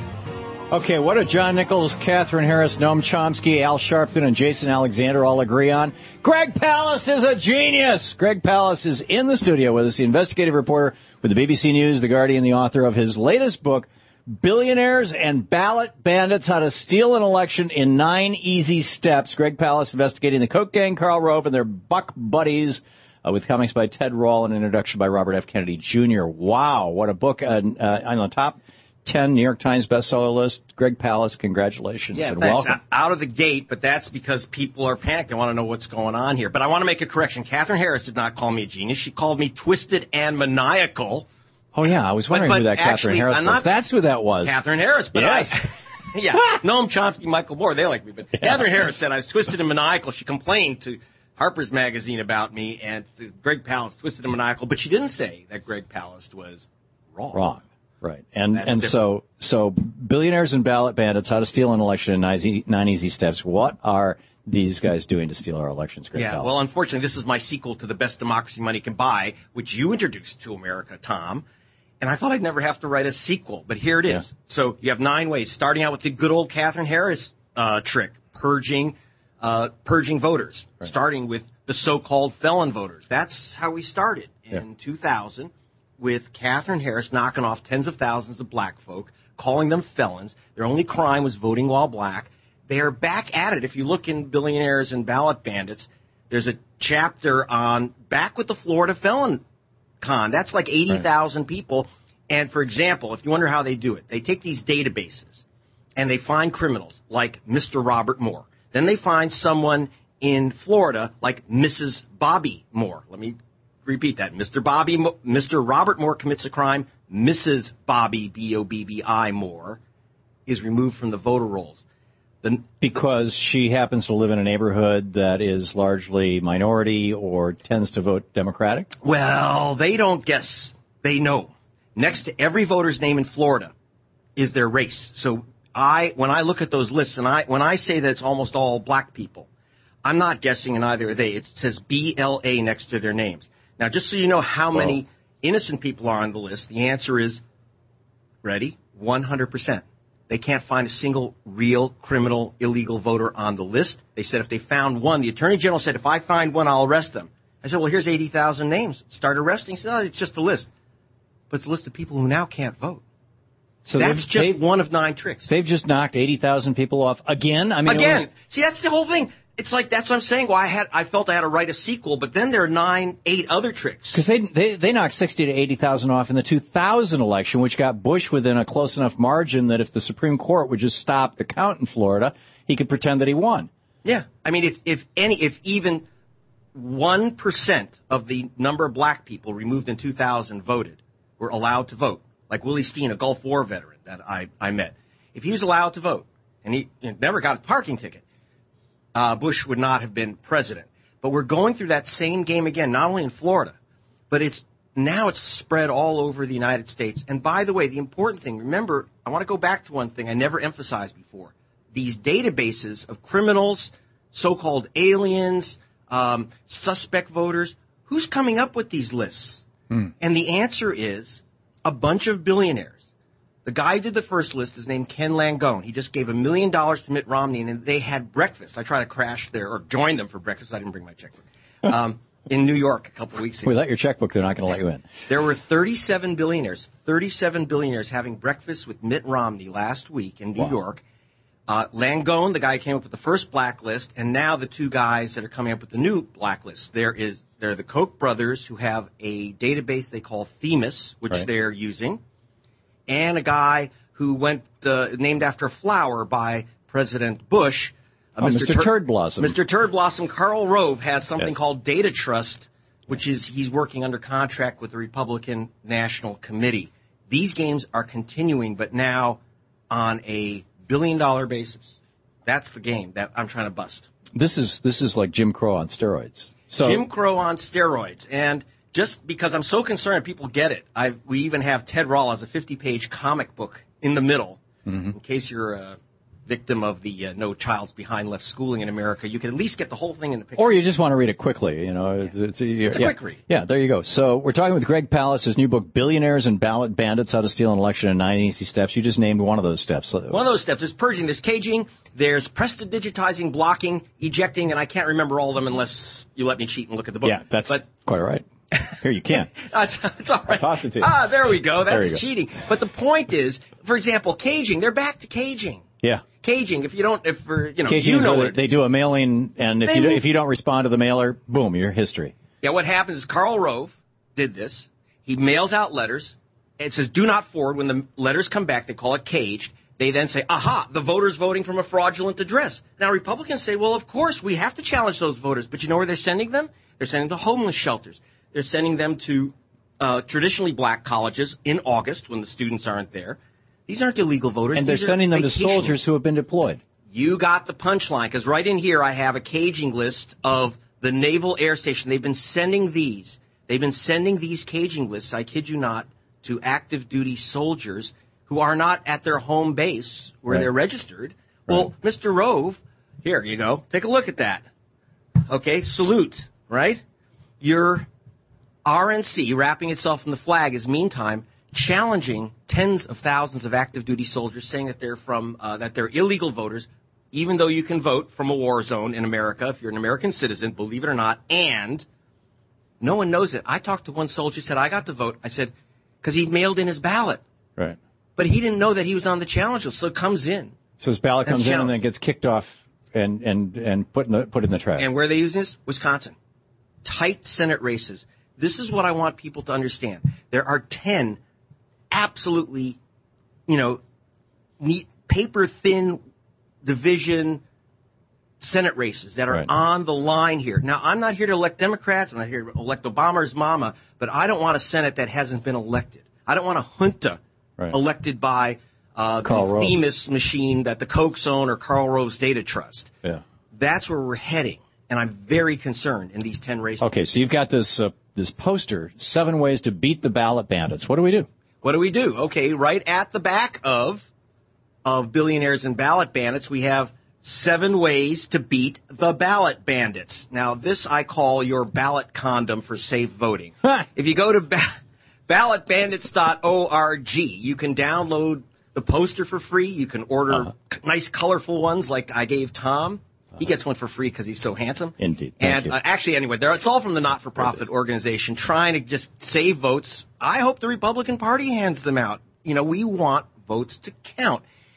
S2: Okay, what do John Nichols, Catherine Harris, Noam Chomsky, Al Sharpton, and Jason Alexander all agree on? Greg Palast is a genius! Greg Palast is in the studio with us, the investigative reporter with the B B C News, The Guardian, the author of his latest book, Billionaires and Ballot Bandits, How to Steal an Election in Nine Easy Steps. Greg Palast investigating the Koch gang, Karl Rove, and their buck buddies. Uh, with comics by Ted Rall and an introduction by Robert F. Kennedy Junior Wow, what a book. Uh, uh, on the top ten New York Times bestseller list. Greg Palast, congratulations
S8: yeah,
S2: and
S8: thanks.
S2: welcome.
S8: Out of the gate, but that's because people are panicked. They want to know what's going on here. But I want to make a correction. Catherine Harris did not call me a genius. She called me twisted and maniacal.
S2: Oh, yeah, I was wondering
S8: but, but
S2: who that
S8: actually,
S2: Catherine Harris
S8: I'm
S2: was.
S8: not
S2: That's who that was.
S8: Catherine Harris. But
S2: yes.
S8: I, yeah, Noam Chomsky, Michael Moore, they like me. But yeah. Catherine Harris said I was twisted and maniacal. She complained to Harper's Magazine about me, and Greg Palast, twisted and maniacal, but she didn't say that Greg Palast was wrong.
S2: Wrong, right. And
S8: That's
S2: and
S8: different.
S2: so so Billionaires and Ballot Bandits, How to Steal an Election in Nine Easy, nine easy Steps. What are these guys doing to steal our elections, Greg
S8: Yeah,
S2: Palast?
S8: well, unfortunately, this is my sequel to The Best Democracy Money Can Buy, which you introduced to America, Tom, and I thought I'd never have to write a sequel, but here it is. Yeah. So you have nine ways, starting out with the good old Catherine Harris uh, trick, purging, uh, purging voters, right. Starting with the so-called felon voters. That's how we started in yeah. two thousand with Catherine Harris knocking off tens of thousands of black folk, calling them felons. Their only crime was voting while black. They are back at it. If you look in Billionaires and Ballot Bandits, there's a chapter on back with the Florida felon con. That's like eighty thousand right. people. And, for example, if you wonder how they do it, they take these databases and they find criminals like Mister Robert Moore. Then they find someone in Florida, like Missus Bobby Moore. Let me repeat that. Mister Bobby, Mo- Mister Robert Moore commits a crime. Missus Bobby, B O B B I Moore, is removed from the voter rolls. The,
S2: because she happens to live in a neighborhood that is largely minority or tends to vote Democratic?
S8: Well, they don't guess. They know. Next to every voter's name in Florida is their race. So I, when I look at those lists, and I, when I say that it's almost all black people, I'm not guessing, and either are they. It says B L A next to their names. Now, just so you know how Whoa. many innocent people are on the list, the answer is, ready, one hundred percent. They can't find a single real criminal illegal voter on the list. They said if they found one, the Attorney General said, if I find one, I'll arrest them. I said, well, here's eighty thousand names. Start arresting. He said, no, it's just a list. But it's a list of people who now can't vote. So that's just one of nine tricks.
S2: They've just knocked eighty thousand people off again? I mean,
S8: Again.
S2: Was...
S8: See, that's the whole thing. It's like, that's what I'm saying. Well, I had, I felt I had to write a sequel, but then there are nine, eight other tricks.
S2: Because they, they they knocked sixty to eighty thousand off in the two thousand election, which got Bush within a close enough margin that if the Supreme Court would just stop the count in Florida, he could pretend that he won.
S8: Yeah, I mean, if if any, if even one percent of the number of black people removed in two thousand voted, were allowed to vote, like Willie Steen, a Gulf War veteran that I I met, if he was allowed to vote and he you know, never got a parking ticket, Uh, Bush would not have been president. But we're going through that same game again, not only in Florida, but it's now it's spread all over the United States. And by the way, the important thing, remember, I want to go back to one thing I never emphasized before. These databases of criminals, so-called aliens, um, suspect voters, who's coming up with these lists?
S2: Hmm.
S8: And the answer is a bunch of billionaires. The guy who did the first list is named Ken Langone. He just gave a million dollars to Mitt Romney, and they had breakfast. I tried to crash there or join them for breakfast. I didn't bring my checkbook. Um, in New York a couple of weeks ago.
S2: Without your checkbook, they're not going to let you in.
S8: There were thirty-seven billionaires, thirty-seven billionaires having breakfast with Mitt Romney last week in New
S2: Wow.
S8: York. Uh, Langone, the guy who came up with the first blacklist, and now the two guys that are coming up with the new blacklist. There is, they're the Koch brothers who have a database they call Themis, which
S2: Right.
S8: they're using, and a guy who went uh, named after a flower by President Bush. Uh,
S2: Oh, Mister
S8: Tur-
S2: Turd Blossom.
S8: Mister Turd Blossom. Karl Rove has something
S2: Yes.
S8: called Data Trust, which is he's working under contract with the Republican National Committee. These games are continuing, but now on a billion-dollar basis. That's the game that I'm trying to bust.
S2: This is this is like Jim Crow on steroids. So
S8: Jim Crow on steroids. And just because I'm so concerned people get it, I've, we even have Ted Rall as a fifty-page comic book in the middle.
S2: Mm-hmm.
S8: In case you're a victim of the uh, No Child's Behind Left schooling in America, you can at least get the whole thing in the picture.
S2: Or you just want to read it quickly, you know. It's, it's, a,
S8: It's a
S2: yeah.
S8: quick read.
S2: Yeah, there you go. So we're talking with Greg Palast, his new book, Billionaires and Ballot Bandits, How to Steal an Election in Nine Easy Steps. You just named one of those steps.
S8: One of those steps is purging. There's caging, there's prestidigitizing, blocking, ejecting, and I can't remember all of them unless you let me cheat and look at the book.
S2: Yeah, that's
S8: but
S2: quite all right. Here, you can.
S8: That's it's all right.
S2: I'll toss it to you.
S8: Ah, there we go.
S2: There
S8: That's
S2: you go.
S8: cheating. But the point is, for example, caging. They're back to caging.
S2: Yeah.
S8: Caging. If you don't, if for you know,
S2: Caging
S8: you
S2: is
S8: know
S2: where
S8: what
S2: they,
S8: it
S2: they do a mailing, and if
S8: They
S2: you do,
S8: move-
S2: if you don't respond to the mailer, boom, you're history.
S8: Yeah, what happens is Karl Rove did this. He mails out letters. It says, do not forward. When the letters come back, they call it caged. They then say, aha, the voter's voting from a fraudulent address. Now, Republicans say, well, of course, we have to challenge those voters. But you know where they're sending them? They're sending them to homeless shelters. They're sending them to uh, traditionally black colleges in August when the students aren't there. These aren't illegal voters.
S2: And they're
S8: These are
S2: sending them to
S8: vacationers.
S2: soldiers who have been deployed.
S8: You got the punchline, because right in here I have a caging list of the Naval Air Station. They've been sending these. They've been sending these caging lists, I kid you not, to active duty soldiers who are not at their home base where
S2: Right.
S8: they're registered. Well,
S2: Right.
S8: Mister Rove, here you go. Take a look at that. Okay, salute, right? Your R N C, wrapping itself in the flag, is meantime challenging tens of thousands of active duty soldiers, saying that they're from uh, that they're illegal voters, even though you can vote from a war zone in America if you're an American citizen, believe it or not, and no one knows it. I talked to one soldier who said, I got to vote. I said, because he mailed in his ballot.
S2: Right.
S8: But he didn't know that he was on the challenge list, so it comes in.
S2: So his ballot
S8: That's
S2: comes in and
S8: challenge.
S2: then gets kicked off and, and, and put in the put in the trash.
S8: And where are they using this? Wisconsin. Tight Senate races. This is what I want people to understand. There are ten absolutely, you know, neat, paper-thin division Senate races that are
S2: Right.
S8: on the line here. Now, I'm not here to elect Democrats. I'm not here to elect Obama's mama, but I don't want a Senate that hasn't been elected. I don't want a junta
S2: Right.
S8: elected by uh,
S2: Karl
S8: the
S2: Rove.
S8: Themis machine that the Kochs own or Karl Rove's Data Trust.
S2: Yeah.
S8: That's where we're heading, and I'm very concerned in these ten races.
S2: Okay, so you've got this uh, this poster, seven ways to beat the ballot bandits. What do we do?
S8: What do we do? Okay, right at the back of of Billionaires and Ballot Bandits, we have seven ways to beat the ballot bandits. Now, this I call your ballot condom for safe voting. If you go to ba- ballot bandits dot org, you can download the poster for free. You can order
S2: Uh-huh.
S8: c- nice, colorful ones like I gave Tom. He gets one for free because he's so handsome.
S2: Indeed. Thank
S8: And
S2: you.
S8: uh, actually, anyway, there, it's all from the not-for-profit organization trying to just save votes. I hope the Republican Party hands them out. You know, we want votes to count.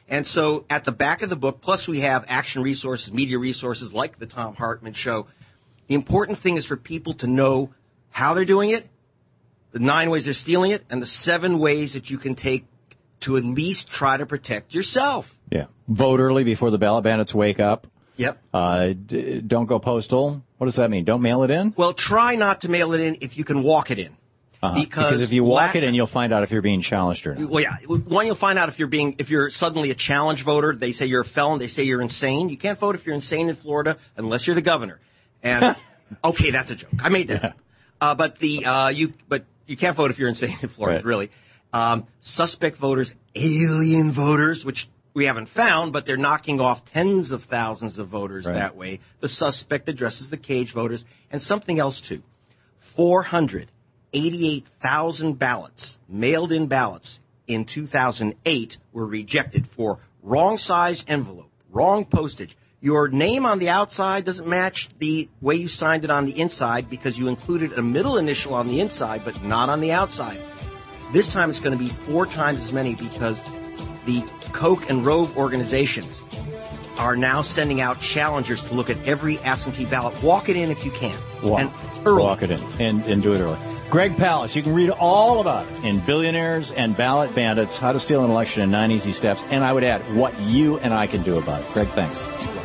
S8: And so at the back of the book, plus we have action resources, media resources like the Thom Hartmann Show. The important thing is for people to know how they're doing it, the nine ways they're stealing it, and the seven ways that you can take to at least try to protect yourself.
S2: Yeah. Vote early before the ballot bandits wake up.
S8: Yep.
S2: Uh, d- don't go postal. What does that mean? Don't mail it in?
S8: Well, try not to mail it in if you can walk it in.
S2: Uh-huh.
S8: Because,
S2: because if you walk
S8: lack-
S2: it in, you'll find out if you're being challenged or not.
S8: Well, yeah. One, you'll find out if you're being, if you're suddenly a challenge voter. They say you're a felon. They say you're insane. You can't vote if you're insane in Florida unless you're the governor. And okay, that's a joke. I made that.
S2: Yeah.
S8: Uh, but the uh, you, but you can't vote if you're insane in Florida.
S2: Right.
S8: Really. Um, suspect voters, alien voters, which we haven't found, but they're knocking off tens of thousands of voters
S2: right.
S8: that way. The suspect addresses the cage voters, and something else too. four hundred eighty-eight thousand ballots, mailed-in ballots, in two thousand eight were rejected for wrong size envelope, wrong postage. Your name on the outside doesn't match the way you signed it on the inside because you included a middle initial on the inside but not on the outside. This time it's going to be four times as many because the Koch and Rove organizations are now sending out challengers to look at every absentee ballot. Walk it in if you can.
S2: Walk,
S8: and early.
S2: Walk it in and, and do it early. Greg Palast, you can read all about it in Billionaires and Ballot Bandits, How to Steal an Election in Nine Easy Steps, and I would add what you and I can do about it. Greg, thanks.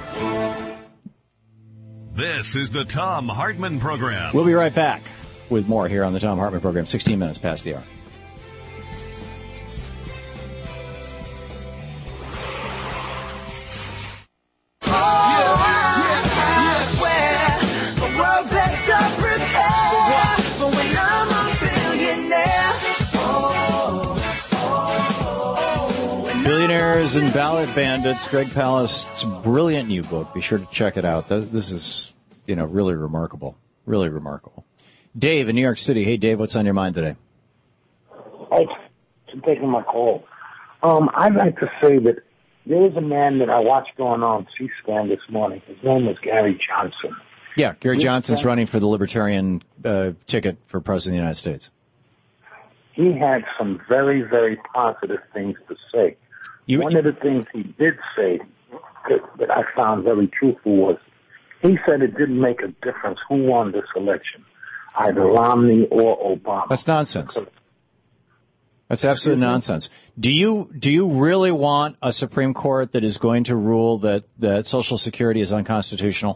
S1: This is the Thom Hartmann Program.
S2: We'll be right back with more here on the Thom Hartmann Program, sixteen minutes past the hour. Billionaires and Ballot Bandits, Greg Palast's brilliant new book. Be sure to check it out. This is, you know, really remarkable. Really remarkable. Dave in New York City. Hey, Dave, what's on your mind today?
S9: Thanks for taking my call. Um, I'd like to say that there was a man that I watched going on C-SPAN this morning. His name was Gary Johnson.
S2: Yeah, Gary
S9: He
S2: Johnson's
S9: said-
S2: running for the Libertarian uh, ticket for President of the United States.
S9: He had some very, very positive things to say.
S2: You,
S9: One of the things he did say that, that I found very truthful was he said it didn't make a difference who won this election, either Romney or Obama.
S2: That's nonsense. That's absolute nonsense. Do you do you really want a Supreme Court that is going to rule that, that Social Security is unconstitutional?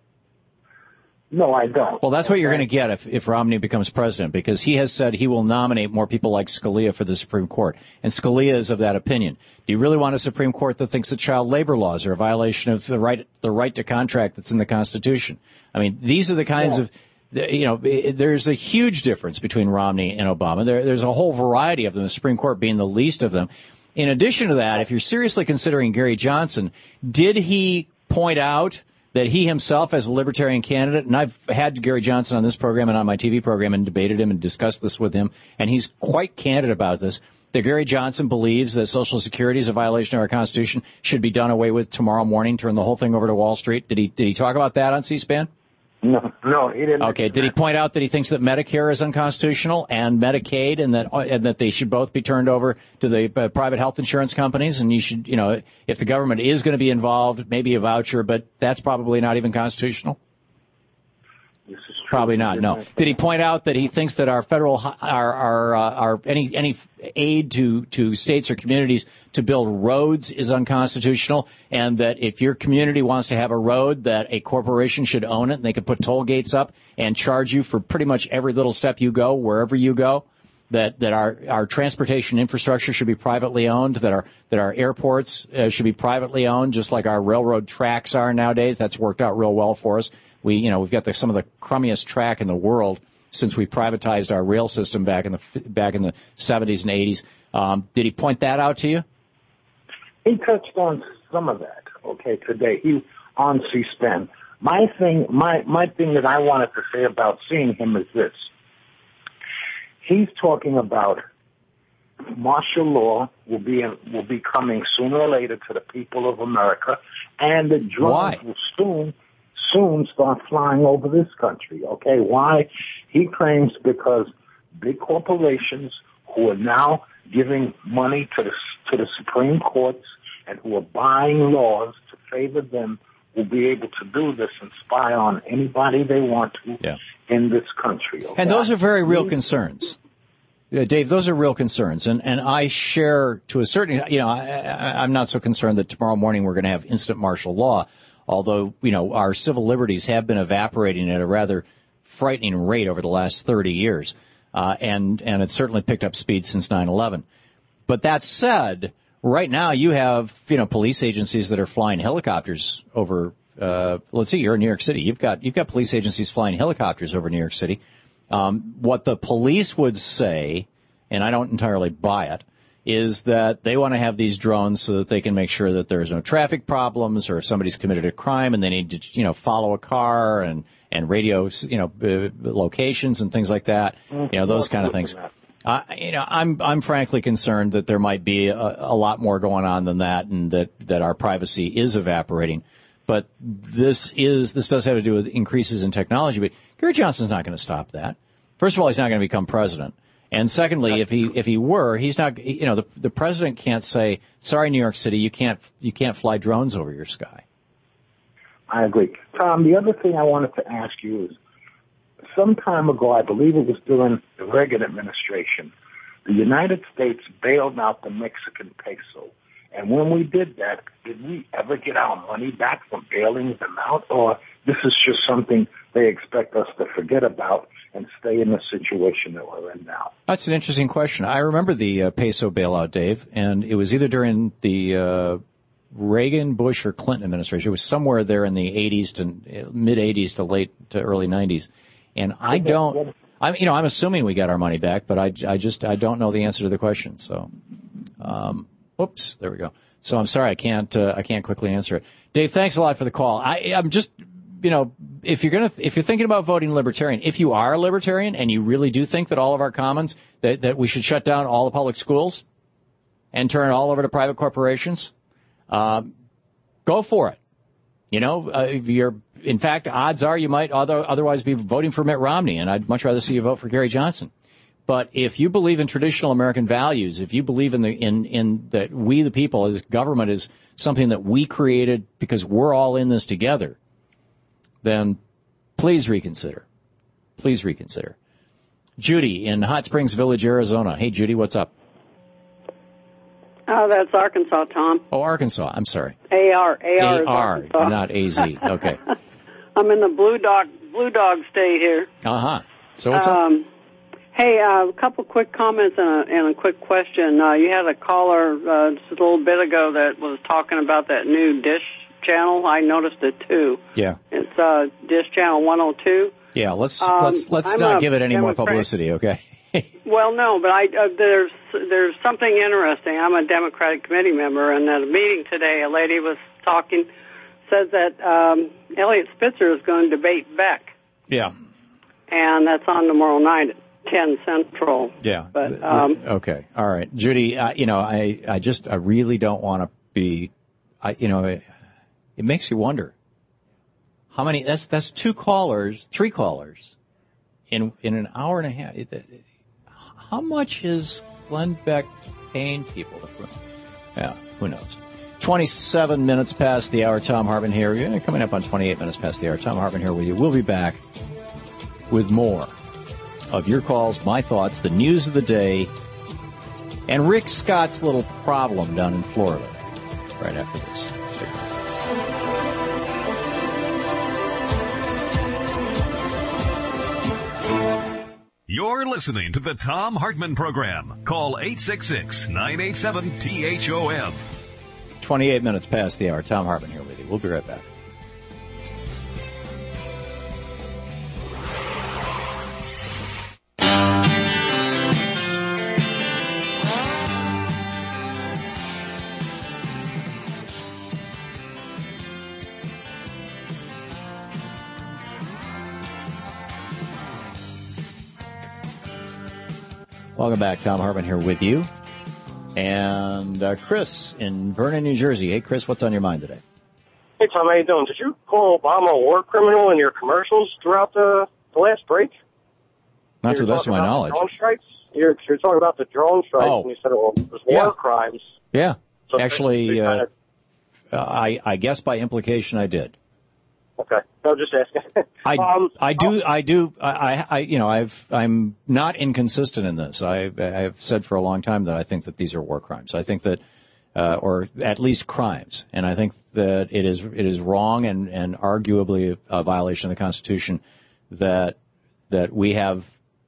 S9: No, I don't.
S2: Well, that's what you're going to get if, if Romney becomes president, because he has said he will nominate more people like Scalia for the Supreme Court. And Scalia is of that opinion. Do you really want a Supreme Court that thinks that child labor laws are a violation of the right the right to contract that's in the Constitution? I mean, these are the kinds yeah. of, you know, there's a huge difference between Romney and Obama. There, there's a whole variety of them, the Supreme Court being the least of them. In addition to that, if you're seriously considering Gary Johnson, did he point out that he himself as a Libertarian candidate, and I've had Gary Johnson on this program and on my T V program and debated him and discussed this with him, and he's quite candid about this, that Gary Johnson believes that Social Security is a violation of our Constitution, should be done away with tomorrow morning, turn the whole thing over to Wall Street. Did he did he talk about that on C-SPAN?
S9: No, no, he didn't.
S2: Okay, did he point out that he thinks that Medicare is unconstitutional and Medicaid, and that and that they should both be turned over to the uh, private health insurance companies, and you should, you know, if the government is going to be involved, maybe a voucher, but that's probably not even constitutional?
S9: This is true.
S2: Probably not. No. Did he point out that he thinks that our federal, our our, uh, our any any aid to to states or communities to build roads is unconstitutional, and that if your community wants to have a road, that a corporation should own it, and they could put toll gates up and charge you for pretty much every little step you go, wherever you go? That that our our transportation infrastructure should be privately owned, that our that our airports uh, should be privately owned, just like our railroad tracks are nowadays. That's worked out real well for us. We, you know, we've got the, some of the crummiest track in the world since we privatized our rail system back in the back in the seventies and eighties. Um, did he point that out to you?
S9: He touched on some of that. Okay, today he on C-SPAN. My thing, my my thing that I wanted to say about seeing him is this: he's talking about martial law will be in, will be coming sooner or later to the people of America, and the drones
S2: Why?
S9: will soon. soon start flying over this country. Okay, why? He claims because big corporations who are now giving money to the to the Supreme Courts and who are buying laws to favor them will be able to do this and spy on anybody they want to yeah. in this country. Okay?
S2: And those are very real concerns. Yeah, Dave, those are real concerns. And, and I share to a certain, you know, I, I, I'm not so concerned that tomorrow morning we're going to have instant martial law, although, you know, our civil liberties have been evaporating at a rather frightening rate over the last thirty years. Uh, and, and it's certainly picked up speed since nine eleven. But that said, right now you have, you know, police agencies that are flying helicopters over, uh, let's see, you're in New York City. You've got, you've got police agencies flying helicopters over New York City. Um, what the police would say, and I don't entirely buy it, is that they want to have these drones so that they can make sure that there's no traffic problems, or if somebody's committed a crime and they need to, you know, follow a car and, and radio, you know, uh, locations and things like that, you know, those kind of things. Uh, you know, I'm I'm frankly concerned that there might be a, a lot more going on than that, and that, that our privacy is evaporating. But this is this does have to do with increases in technology. But Gary Johnson's not going to stop that. First of all, he's not going to become president. And secondly, if he if he were, he's not. You know, the the president can't say, "Sorry, New York City, you can't you can't fly drones over your sky."
S9: I agree, Tom. The other thing I wanted to ask you is, some time ago, I believe it was during the Reagan administration, the United States bailed out the Mexican peso. And when we did that, did we ever get our money back from bailing them out? Or this is just something they expect us to forget about and stay in the situation that we're in now?
S2: That's an interesting question. I remember the uh, peso bailout, Dave, and it was either during the uh, Reagan, Bush, or Clinton administration. It was somewhere there in the eighties to mid-eighties to late to early nineties. And I don't, I you know, I'm assuming we got our money back, but I, I just I don't know the answer to the question. So, um, whoops, there we go. So I'm sorry, I can't uh, I can't quickly answer it. Dave, thanks a lot for the call. I, I'm just, you know, if you're gonna if you're thinking about voting Libertarian, if you are a Libertarian and you really do think that all of our commons that that we should shut down all the public schools and turn it all over to private corporations, um, go for it. You know, uh, if you're, in fact, odds are you might other, otherwise be voting for Mitt Romney, and I'd much rather see you vote for Gary Johnson. But if you believe in traditional American values, if you believe in the in, in that we the people, as government, is something that we created because we're all in this together, then please reconsider. Please reconsider. Judy in Hot Springs Village, Arizona. Hey, Judy, what's up?
S10: Oh, that's Arkansas, Tom.
S2: Oh, Arkansas. I'm sorry.
S10: A R. A R.
S2: A R, not A Z. Okay.
S10: I'm in the Blue Dog Blue Dog state here.
S2: Uh-huh. So what's
S10: um, up? Hey, uh, a couple quick comments and a, and a quick question. Uh, you had a caller uh, just a little bit ago that was talking about that new Dish channel. I noticed it, too.
S2: Yeah.
S10: It's uh, Dish Channel one oh two.
S2: Yeah, let's
S10: um,
S2: let's let's
S10: I'm
S2: not give it any
S10: Democrat.
S2: more publicity, okay?
S10: Well, no, but I uh, there's there's something interesting. I'm a Democratic committee member, and at a meeting today, a lady was talking, says that um, Elliot Spitzer is going to debate Beck.
S2: Yeah.
S10: And that's on tomorrow night at ten Central.
S2: Yeah.
S10: But um,
S2: okay, all right, Judy. Uh, you know, I I just I really don't want to be, I you know, it, it makes you wonder how many. That's that's two callers, three callers, in in an hour and a half. It, it, How much is Glenn Beck paying people? Yeah, who knows? twenty-seven minutes past the hour. Tom Hartman here. Yeah, coming up on twenty-eight minutes past the hour. Tom Hartman here with you. We'll be back with more of your calls, my thoughts, the news of the day, and Rick Scott's little problem down in Florida right after this.
S1: You're listening to the Tom Hartman Program. Call eight six six, nine eight seven, T H O M.
S2: twenty-eight minutes past the hour. Tom Hartman here with you. We'll be right back. Welcome back. Tom Hartman here with you. And uh, Chris in Vernon, New Jersey. Hey, Chris, what's on your mind today?
S11: Hey, Tom, how you doing? Did you call Obama a war criminal in your commercials throughout the, the last break?
S2: Not to the best of my knowledge.
S11: Drone strikes? You're, you're talking about the drone strikes,
S2: oh.
S11: and you said, well, it was war
S2: yeah.
S11: crimes.
S2: Yeah.
S11: So
S2: Actually,
S11: they, they
S2: uh,
S11: kind of
S2: uh, I, I guess by implication I did.
S11: Okay. No, just asking.
S2: I,
S11: um,
S2: I do, I do, I, I, you know, I've, I'm not inconsistent in this. I, I've said for a long time that I think that these are war crimes. I think that, uh, or at least crimes. And I think that it is, it is wrong and, and arguably a violation of the Constitution that, that we have,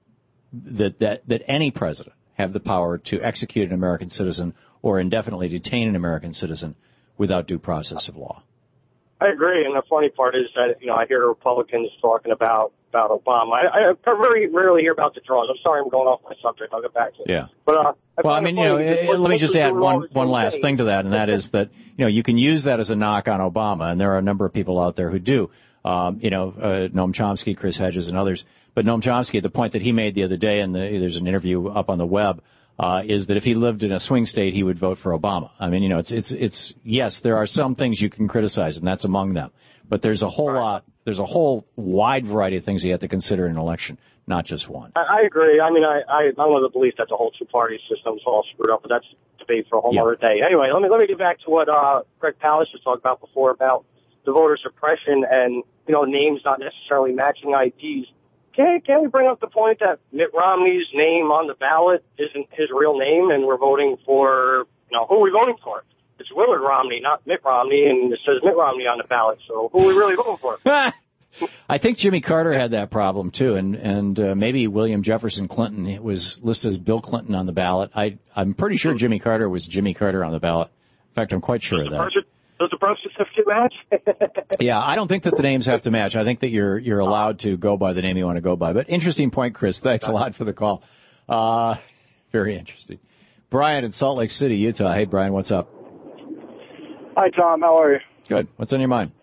S2: that, that, that any president have the power to execute an American citizen or indefinitely detain an American citizen without due process of law.
S11: I agree, and the funny part is that, you know, I hear Republicans talking about, about Obama. I, I very rarely hear about the draws. I'm sorry I'm going off my subject. I'll get back to it.
S2: Yeah.
S11: But, uh, I
S2: well, I mean, you know, it, let me just add one, one last thing to that, and that is that, you know, you can use that as a knock on Obama, and there are a number of people out there who do. Um, you know, uh, Noam Chomsky, Chris Hedges, and others. But Noam Chomsky, the point that he made the other day, and the, there's an interview up on the web, Uh, is that if he lived in a swing state, he would vote for Obama. I mean, you know, it's, it's, it's, yes, there are some things you can criticize, and that's among them. But there's a whole lot, there's a whole wide variety of things you have to consider in an election, not just one.
S11: I, I agree. I mean, I, I, I'm of the belief that the whole two-party system is all screwed up, but that's debate for a whole
S2: yeah.
S11: other day. Anyway, let me, let me get back to what, uh, Greg Palast was talking about before about the voter suppression and, you know, names not necessarily matching I Ds. Can, can we bring up the point that Mitt Romney's name on the ballot isn't his real name, and we're voting for, you know, who are we voting for? It's Willard Romney, not Mitt Romney, and it says Mitt Romney on the ballot, so who are we really voting for?
S2: I think Jimmy Carter had that problem, too, and, and uh, maybe William Jefferson Clinton was listed as Bill Clinton on the ballot. I, I'm pretty sure Jimmy Carter was Jimmy Carter on the ballot. In fact, I'm quite sure of that.
S11: Person- Does the birth certificate match?
S2: Yeah, I don't think that the names have to match. I think that you're you're allowed to go by the name you want to go by. But interesting point, Chris. Thanks a lot for the call. Uh, very interesting. Brian in Salt Lake City, Utah. Hey, Brian, what's up?
S12: Hi, Tom. How are you?
S2: Good. What's on your mind?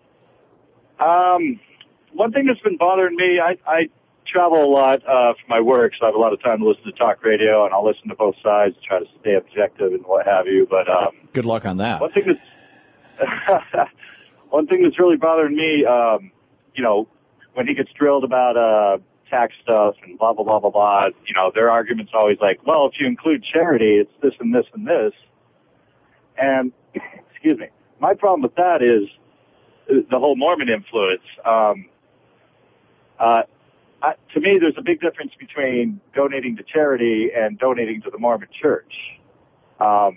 S12: Um, one thing that's been bothering me, I, I travel a lot uh, for my work, so I have a lot of time to listen to talk radio, and I'll listen to both sides and try to stay objective and what have you. But um,
S2: good luck on that.
S12: One thing that's One thing that's really bothering me, um, you know, when he gets drilled about uh, tax stuff and blah, blah, blah, blah, blah, you know, their argument's always like, well, if you include charity, it's this and this and this. And, excuse me, my problem with that is the whole Mormon influence. Um, uh, I, to me, there's a big difference between donating to charity and donating to the Mormon Church. Um,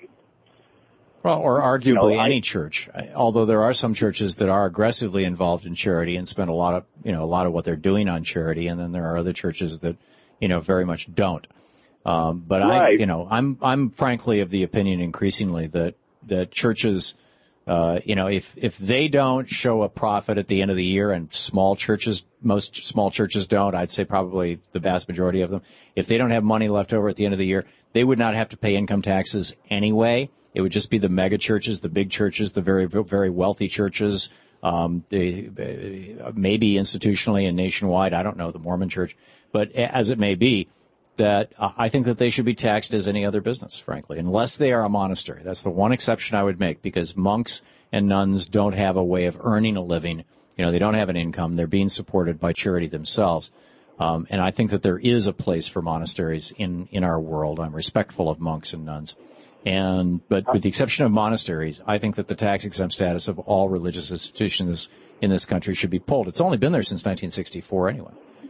S2: Well, or arguably
S12: you know, I,
S2: any church, although there are some churches that are aggressively involved in charity and spend a lot of, you know, a lot of what they're doing on charity, and then there are other churches that, you know, very much don't. Um, but right. I, you know, I'm, I'm frankly of the opinion increasingly that, that churches, uh, you know, if, if they don't show a profit at the end of the year, and small churches, most small churches don't, I'd say probably the vast majority of them, if they don't have money left over at the end of the year, they would not have to pay income taxes anyway. It would just be the mega churches, the big churches, the very, very wealthy churches, um, the, maybe institutionally and nationwide. I don't know, the Mormon Church. But as it may be, that I think that they should be taxed as any other business, frankly, unless they are a monastery. That's the one exception I would make, because monks and nuns don't have a way of earning a living. You know, they don't have an income. They're being supported by charity themselves. Um, and I think that there is a place for monasteries in, in our world. I'm respectful of monks and nuns. And, but with the exception of monasteries, I think that the tax exempt status of all religious institutions in this country should be pulled. It's only been there since nineteen sixty-four anyway.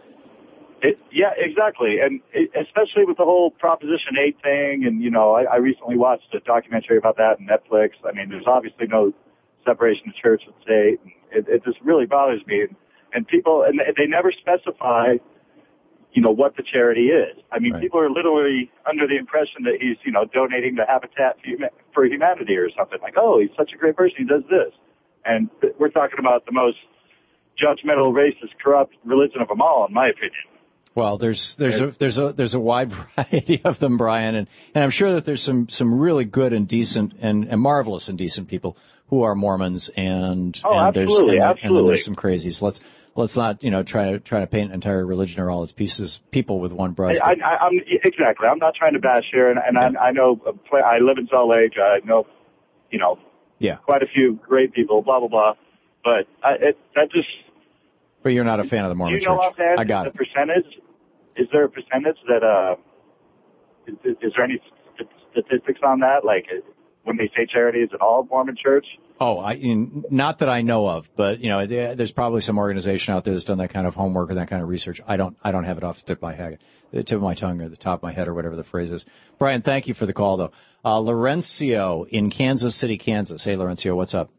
S12: It, yeah, exactly. And it, especially with the whole Proposition eight thing. And, you know, I, I recently watched a documentary about that on Netflix. I mean, there's obviously no separation of church and state. It, it just really bothers me. And, and people, and they never specify, you know, what the charity is. I mean, right. People are literally under the impression that he's, you know, donating to Habitat for Humanity or something. Like, oh, he's such a great person, he does this. And we're talking about the most judgmental, racist, corrupt religion of them all, in my opinion.
S2: Well, there's there's a there's a there's a wide variety of them, Brian, and, and I'm sure that there's some, some really good and decent and, and marvelous and decent people who are Mormons, and
S12: oh,
S2: and
S12: absolutely,
S2: there's and,
S12: absolutely.
S2: and then there's some crazies. Let's let's not you know try to try to paint an entire religion or all its pieces people with one brush.
S12: I, I, I'm exactly. I'm not trying to bash here, and, and yeah. I, I know I live in Salt Lake. I know, you know,
S2: yeah,
S12: quite a few great people. Blah blah blah. But I, it, that just.
S2: But you're not a fan of the Mormon
S12: Church. Do you know
S2: Church.
S12: offhand
S2: I got
S12: the
S2: it.
S12: percentage? Is there a percentage that, uh, is, is there any statistics on that? Like, when they say charity, is it all Mormon Church?
S2: Oh, I, in, not that I know of, but you know, there, there's probably some organization out there that's done that kind of homework or that kind of research. I don't, I don't have it off the tip of my head, the tip of my tongue or the top of my head or whatever the phrase is. Brian, thank you for the call, though. Uh, Laurencio in Kansas City, Kansas. Hey, Laurencio, what's up?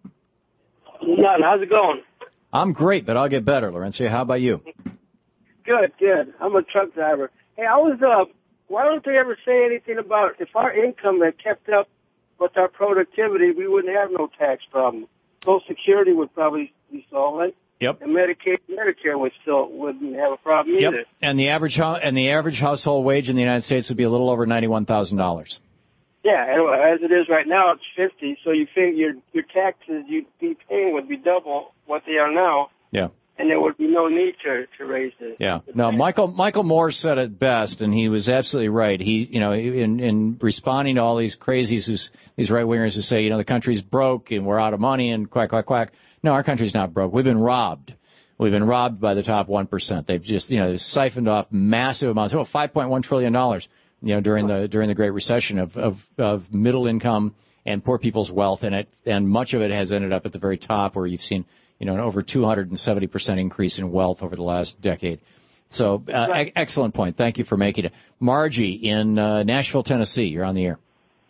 S13: None. How's it going?
S2: I'm great, but I'll get better. Laurencio, how about you?
S13: Good, good. I'm a truck driver. Hey, I was, uh, why don't they ever say anything about if our income had kept up with our productivity, we wouldn't have no tax problem. Social Security would probably be solved, right?
S2: Yep.
S13: And Medicaid, Medicare would still wouldn't have a problem
S2: Yep.
S13: either.
S2: And the average ho- and the average household wage in the United States would be a little over ninety-one thousand dollars.
S13: Yeah, and as it is right now, it's fifty. So you figure your your taxes you'd be paying would be double what they are now.
S2: Yeah.
S13: And there would be no need to, to raise it.
S2: Yeah. No, Michael Michael Moore said it best, and he was absolutely right. He, you know, in in responding to all these crazies, who's, these right wingers who say, you know, the country's broke and we're out of money and quack quack quack. No, our country's not broke. We've been robbed. We've been robbed by the top one percent. They've just, you know, siphoned off massive amounts, oh, five point one trillion dollars, you know, during the during the Great Recession of of, of middle income and poor people's wealth, and it and much of it has ended up at the very top, where you've seen, you know, an over two hundred seventy percent increase in wealth over the last decade. So, uh, right. e- excellent point. Thank you for making it. Margie in uh, Nashville, Tennessee, you're on the air.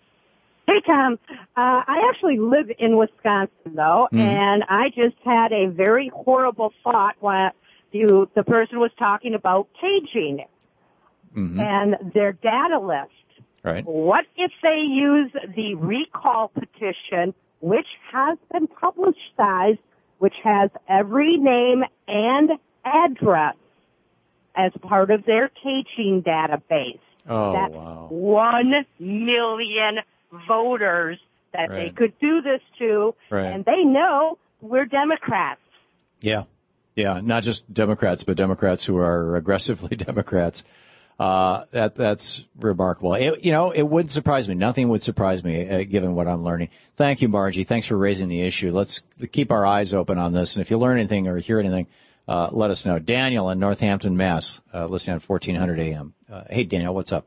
S14: Hey, Tom. Uh, I actually live in Wisconsin, though, mm-hmm. and I just had a very horrible thought when you, the person was talking about caging mm-hmm. and their data list.
S2: Right.
S14: What if they use the recall petition, which has been publicized, which has every name and address as part of their caging database?
S2: Oh,
S14: That's
S2: wow.
S14: One million voters that
S2: right.
S14: they could do this to,
S2: right.
S14: and they know we're Democrats.
S2: Yeah, yeah, not just Democrats, but Democrats who are aggressively Democrats. Uh, that that's remarkable. It, you know, it wouldn't surprise me. Nothing would surprise me, uh, given what I'm learning. Thank you, Margie. Thanks for raising the issue. Let's keep our eyes open on this, and if you learn anything or hear anything, uh, let us know. Daniel in Northampton, Mass, uh, listening on fourteen hundred A M. Uh, hey, Daniel, what's up?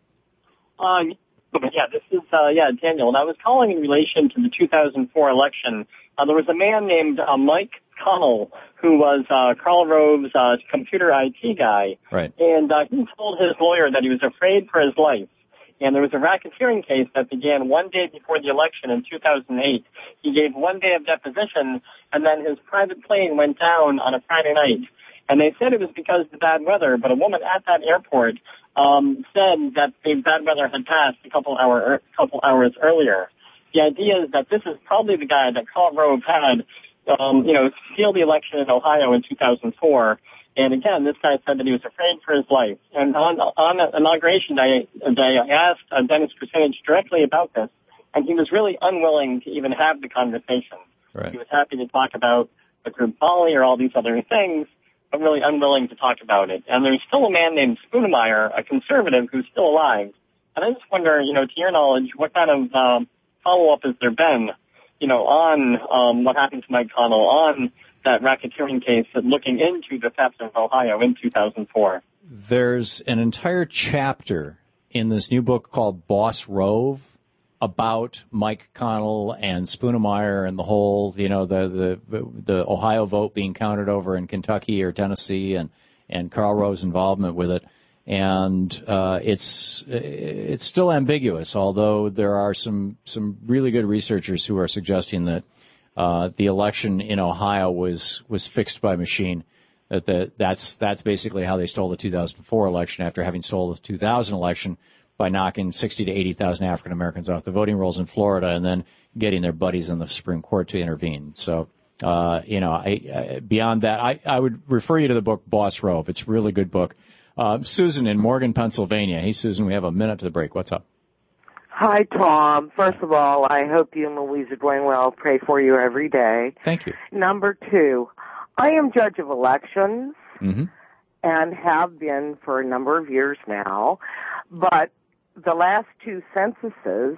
S15: Uh, yeah, this is, uh, yeah, Daniel. And I was calling in relation to the two thousand four election. Uh, there was a man named uh, Mike Connell, who was uh, Karl Rove's uh, computer I T guy.
S2: Right.
S15: And uh, he told his lawyer that he was afraid for his life. And there was a racketeering case that began one day before the election in two thousand eight. He gave one day of deposition, and then his private plane went down on a Friday night. And they said it was because of the bad weather, but a woman at that airport um, said that the bad weather had passed a couple hour, a couple hours earlier. The idea is that this is probably the guy that Karl Rove had, um, you know, steal the election in Ohio in two thousand four. And again, this guy said that he was afraid for his life. And on, on inauguration day, day, I asked uh, Dennis Kucinich directly about this, and he was really unwilling to even have the conversation.
S2: Right.
S15: He was happy to talk about the group Poly or all these other things, but really unwilling to talk about it. And there's still a man named Spoonemeyer, a conservative, who's still alive. And I just wonder, you know, to your knowledge, what kind of um, follow-up has there been, you know, on um, what happened to Mike Connell, on that racketeering case, and looking into the theft of Ohio in two thousand four?
S2: There's an entire chapter in this new book called Boss Rove about Mike Connell and Spoonemeyer and the whole, you know, the, the the Ohio vote being counted over in Kentucky or Tennessee, and and Karl Rove's involvement with it. And uh, it's it's still ambiguous, although there are some some really good researchers who are suggesting that uh, the election in Ohio was was fixed by machine. That the, that's that's basically how they stole the two thousand four election, after having stole the two thousand election by knocking sixty to eighty thousand African Americans off the voting rolls in Florida, and then getting their buddies in the Supreme Court to intervene. So, uh, you know, I, I, beyond that, I, I would refer you to the book Boss Rove. It's a really good book. Uh, Susan in Morgan, Pennsylvania. Hey, Susan, we have a minute to the break. What's up?
S16: Hi, Tom. First of all, I hope you and Louise are doing well. Pray for you every day.
S2: Thank you.
S16: Number two, I am judge of elections
S2: mm-hmm.
S16: and have been for a number of years now. But the last two censuses,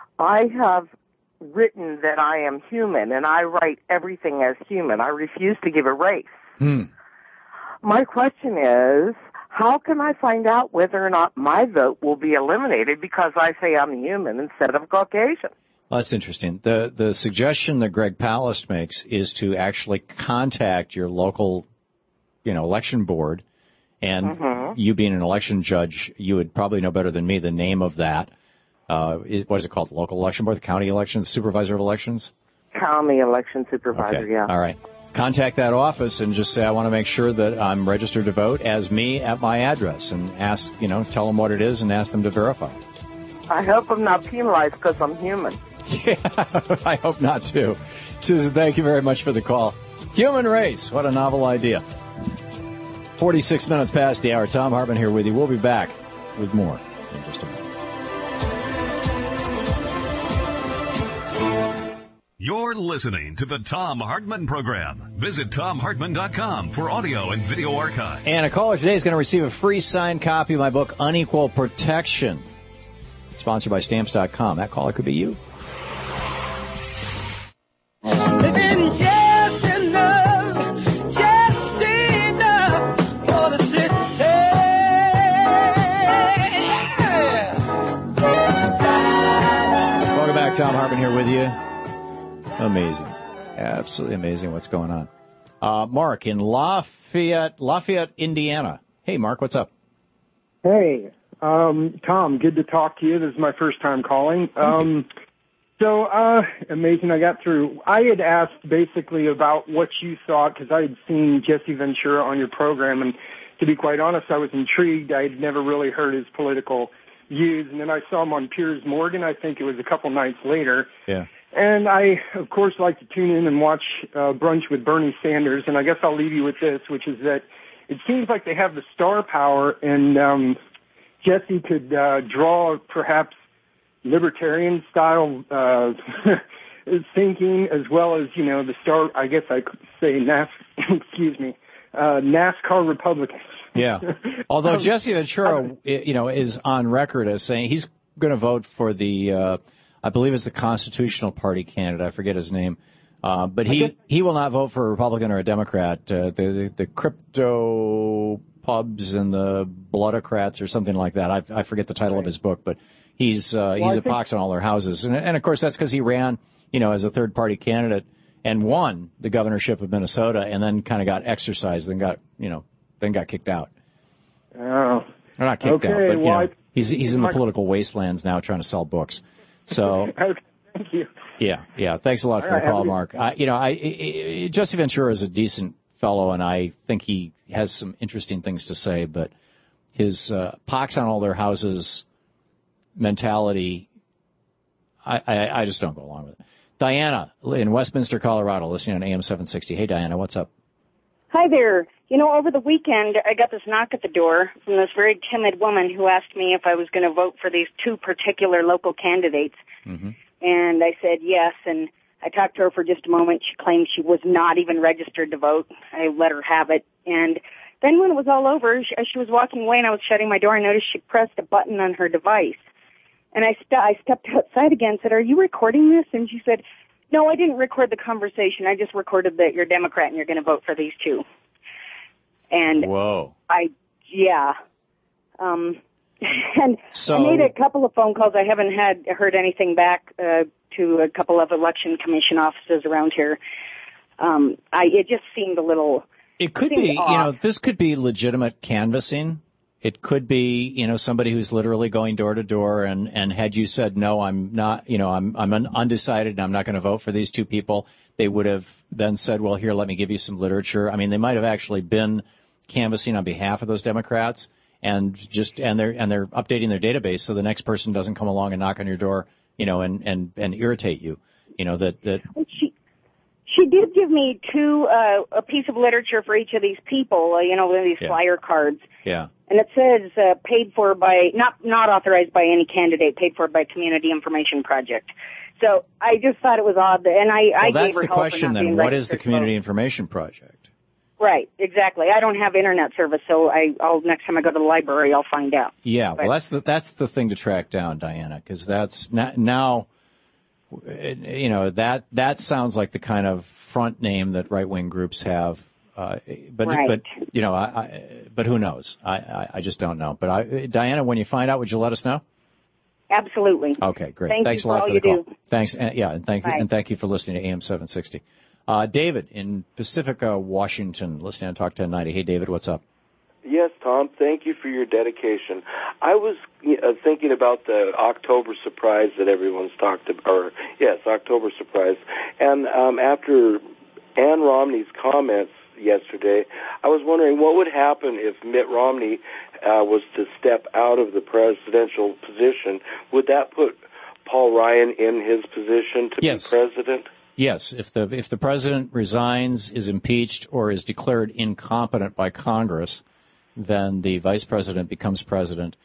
S16: I have written that I am human, and I write everything as human. I refuse to give a race.
S2: Hmm.
S16: My question is, how can I find out whether or not my vote will be eliminated because I say I'm human instead of Caucasian?
S2: Well, that's interesting. The the suggestion that Greg Palast makes is to actually contact your local, you know, election board, and
S16: Mm-hmm.
S2: you being an election judge, you would probably know better than me the name of that. Uh, is- what is it called? The local election board, the county election, the supervisor of elections?
S16: County election supervisor,
S2: Okay.
S16: yeah.
S2: All right. Contact that office and just say, I want to make sure that I'm registered to vote as me at my address, and ask, you know, tell them what it is and ask them to verify.
S16: I hope I'm not penalized because I'm human.
S2: Yeah, I hope not, too. Susan, thank you very much for the call. Human race, what a novel idea. forty-six minutes past the hour. Tom Hartman here with you. We'll be back with more in just a moment.
S1: You're listening to the Tom Hartman Program. Visit tom hartman dot com for audio and video archive.
S2: And a caller today is going to receive a free signed copy of my book, Unequal Protection, sponsored by Stamps dot com. That caller could be you.
S3: Living just enough, just enough for the city.
S2: Welcome back. Tom Hartman here with you. Amazing. Absolutely amazing what's going on. Uh, Mark in Lafayette, Lafayette, Indiana. Hey, Mark, what's up?
S17: Hey, um, Tom, good to talk to you. This is my first time calling. Um, so, uh, amazing I got through. I had asked basically about what you thought, because I had seen Jesse Ventura on your program, and to be quite honest, I was intrigued. I had never really heard his political views, and then I saw him on Piers Morgan, I think it was a couple nights later.
S2: Yeah.
S17: And I, of course, like to tune in and watch uh, Brunch with Bernie Sanders, and I guess I'll leave you with this, which is that it seems like they have the star power, and um, Jesse could uh, draw perhaps libertarian-style uh, thinking, as well as, you know, the star, I guess I could say, NAS, excuse me, uh, NASCAR Republicans.
S2: Yeah. Although Jesse Ventura, you know, is on record as saying he's going to vote for the, uh, I believe it's the Constitutional Party candidate. I forget his name. Uh, but he, he will not vote for a Republican or a Democrat. Uh, the, the, the crypto pubs and the bloodocrats or something like that. I, I forget the title of his book, but he's, uh,
S17: Well,
S2: he's
S17: I
S2: a
S17: think-
S2: pox on all their houses. And, and of course that's because he ran, you know, as a third party candidate and won the governorship of Minnesota and then kind of got exercised, then got, you know, then got kicked out.
S17: Oh.
S2: Or not kicked
S17: Okay,
S2: out, but, you
S17: well,
S2: know,
S17: I-
S2: he's, he's in the
S17: my-
S2: political wastelands now trying to sell books. So,
S17: Okay, thank you.
S2: yeah, yeah. Thanks a lot for
S17: All
S2: the
S17: right,
S2: call,
S17: have a-
S2: Mark. I, you know, I, I, I- Jesse Ventura is a decent fellow, and I think he has some interesting things to say, but his uh, pox on all their houses mentality, I, I, I just don't go along with it. Diana in Westminster, Colorado, listening on A M seven sixty. Hey, Diana, what's up?
S18: Hi there. You know, over the weekend, I got this knock at the door from this very timid woman who asked me if I was going to vote for these two particular local candidates.
S2: Mm-hmm.
S18: And I said yes, and I talked to her for just a moment. She claimed she was not even registered to vote. I let her have it. And then when it was all over, she, as she was walking away and I was shutting my door, I noticed she pressed a button on her device. And I, st- I stepped outside again and said, "Are you recording this?" And she said, "No, I didn't record the conversation. I just recorded that you're Democrat and you're going to vote for these two." And
S2: Whoa.
S18: I, yeah. Um, and
S2: So-
S18: I made a couple of phone calls. I haven't had heard anything back uh, to a couple of election commission offices around here. Um, I it just seemed a little.
S2: It could
S18: seemed
S2: be, you
S18: off.
S2: know, this could be legitimate canvassing. It could be, you know, somebody who's literally going door to door, and, and had you said, no, I'm not, you know, I'm, I'm un- undecided and I'm not going to vote for these two people, they would have then said, well, here, let me give you some literature. I mean, they might have actually been canvassing on behalf of those Democrats and just, and they're, and they're updating their database so the next person doesn't come along and knock on your door, you know, and, and, and irritate you, you know, that, that,
S18: She she did give me two uh, a piece of literature for each of these people. Uh, you know, these
S2: Yeah.
S18: flyer cards.
S2: yeah.
S18: And it says uh, paid for by, not not authorized by any candidate, paid for by Community Information Project. So I just thought it was odd, that, and I, I
S2: Well,
S18: gave
S2: that's
S18: her
S2: the
S18: hell for
S2: question
S18: not
S2: then.
S18: being
S2: What is the
S18: registered to
S2: Community
S18: vote.
S2: Information Project?
S18: Right, exactly. I don't have internet service, so I, I'll next time I go to the library, I'll find out.
S2: Yeah, well, that's the that's the thing to track down, Diana, because that's not, now, you know, that that sounds like the kind of front name that right wing groups have. Uh, but
S18: Right.
S2: but you know, I, I but who knows? I, I I just don't know. But I, Diana, when you find out, would you let us know?
S18: Absolutely.
S2: Okay, great.
S18: Thank
S2: Thanks
S18: you
S2: a lot
S18: for all
S2: for the
S18: you
S2: call.
S18: do.
S2: Thanks, and, yeah, and thank you,
S18: Bye.
S2: and thank you for listening to A M seven sixty. Uh, David in Pacifica, Washington, listening on Talk ten ninety. Hey, David, what's up?
S19: Yes, Tom, thank you for your dedication. I was uh, thinking about the October surprise that everyone's talked about, or yes, October surprise. And um, after Ann Romney's comments yesterday, I was wondering what would happen if Mitt Romney uh, was to step out of the presidential position. Would that put Paul Ryan in his position to
S2: Yes.
S19: be president?
S2: Yes, if the if the president resigns, is impeached, or is declared incompetent by Congress, then the vice president becomes president.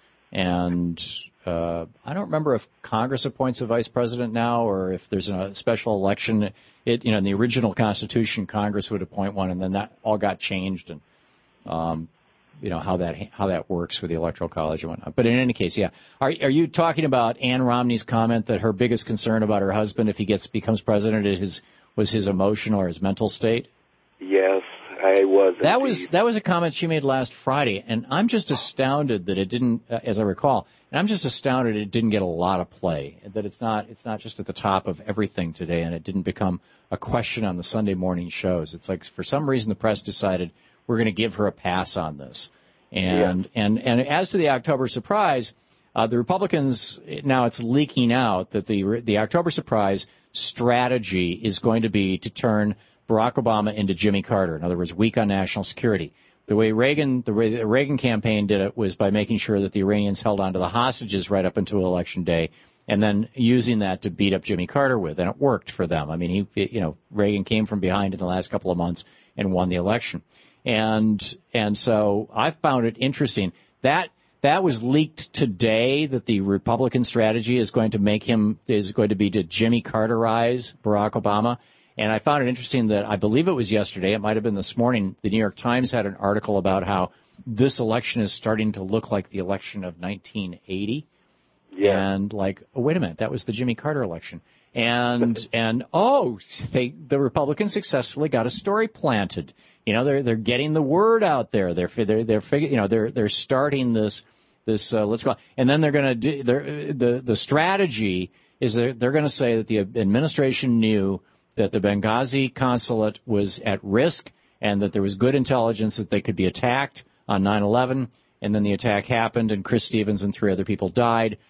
S2: And uh, I don't remember if Congress appoints a vice president now, or if there's a special election. It you know in the original Constitution, Congress would appoint one, and then that all got changed, and um, you know how that how that works with the Electoral College and whatnot. But in any case, yeah. Are are you talking about Ann Romney's comment that her biggest concern about her husband, if he gets becomes president, is his was his emotional or his mental state?
S19: Yes, I was.
S2: That
S19: indeed.
S2: was that was a comment she made last Friday, and I'm just astounded that it didn't, uh, as I recall, and I'm just astounded it didn't get a lot of play. That it's not it's not just at the top of everything today, and it didn't become a question on the Sunday morning shows. It's like for some reason the press decided we're going to give her a pass on this. And yeah. and and as to the October surprise, uh, the Republicans now it's leaking out that the the October surprise strategy is going to be to turn Barack Obama into Jimmy Carter. In other words, weak on national security. The way Reagan the way the Reagan campaign did it was by making sure that the Iranians held on to the hostages right up until Election Day, and then using that to beat up Jimmy Carter with, and it worked for them. I mean, he you know Reagan came from behind in the last couple of months and won the election. And and so I found it interesting that that was leaked today, that the Republican strategy is going to make him is going to be to Jimmy Carterize Barack Obama. And I found it interesting that I believe it was yesterday, it might have been this morning, the New York Times had an article about how this election is starting to look like the election of nineteen eighty. Yeah. And like, oh, wait a minute, that was the Jimmy Carter election. And and oh, they, the Republicans successfully got a story planted. You know, they're they're getting the word out there. They're they're they're figure, you know they're they're starting this this uh, let's go. And then they're going to do the the strategy is they're they're going to say that the administration knew that the Benghazi consulate was at risk and that there was good intelligence that they could be attacked on nine eleven, and then the attack happened and Chris Stevens and three other people died,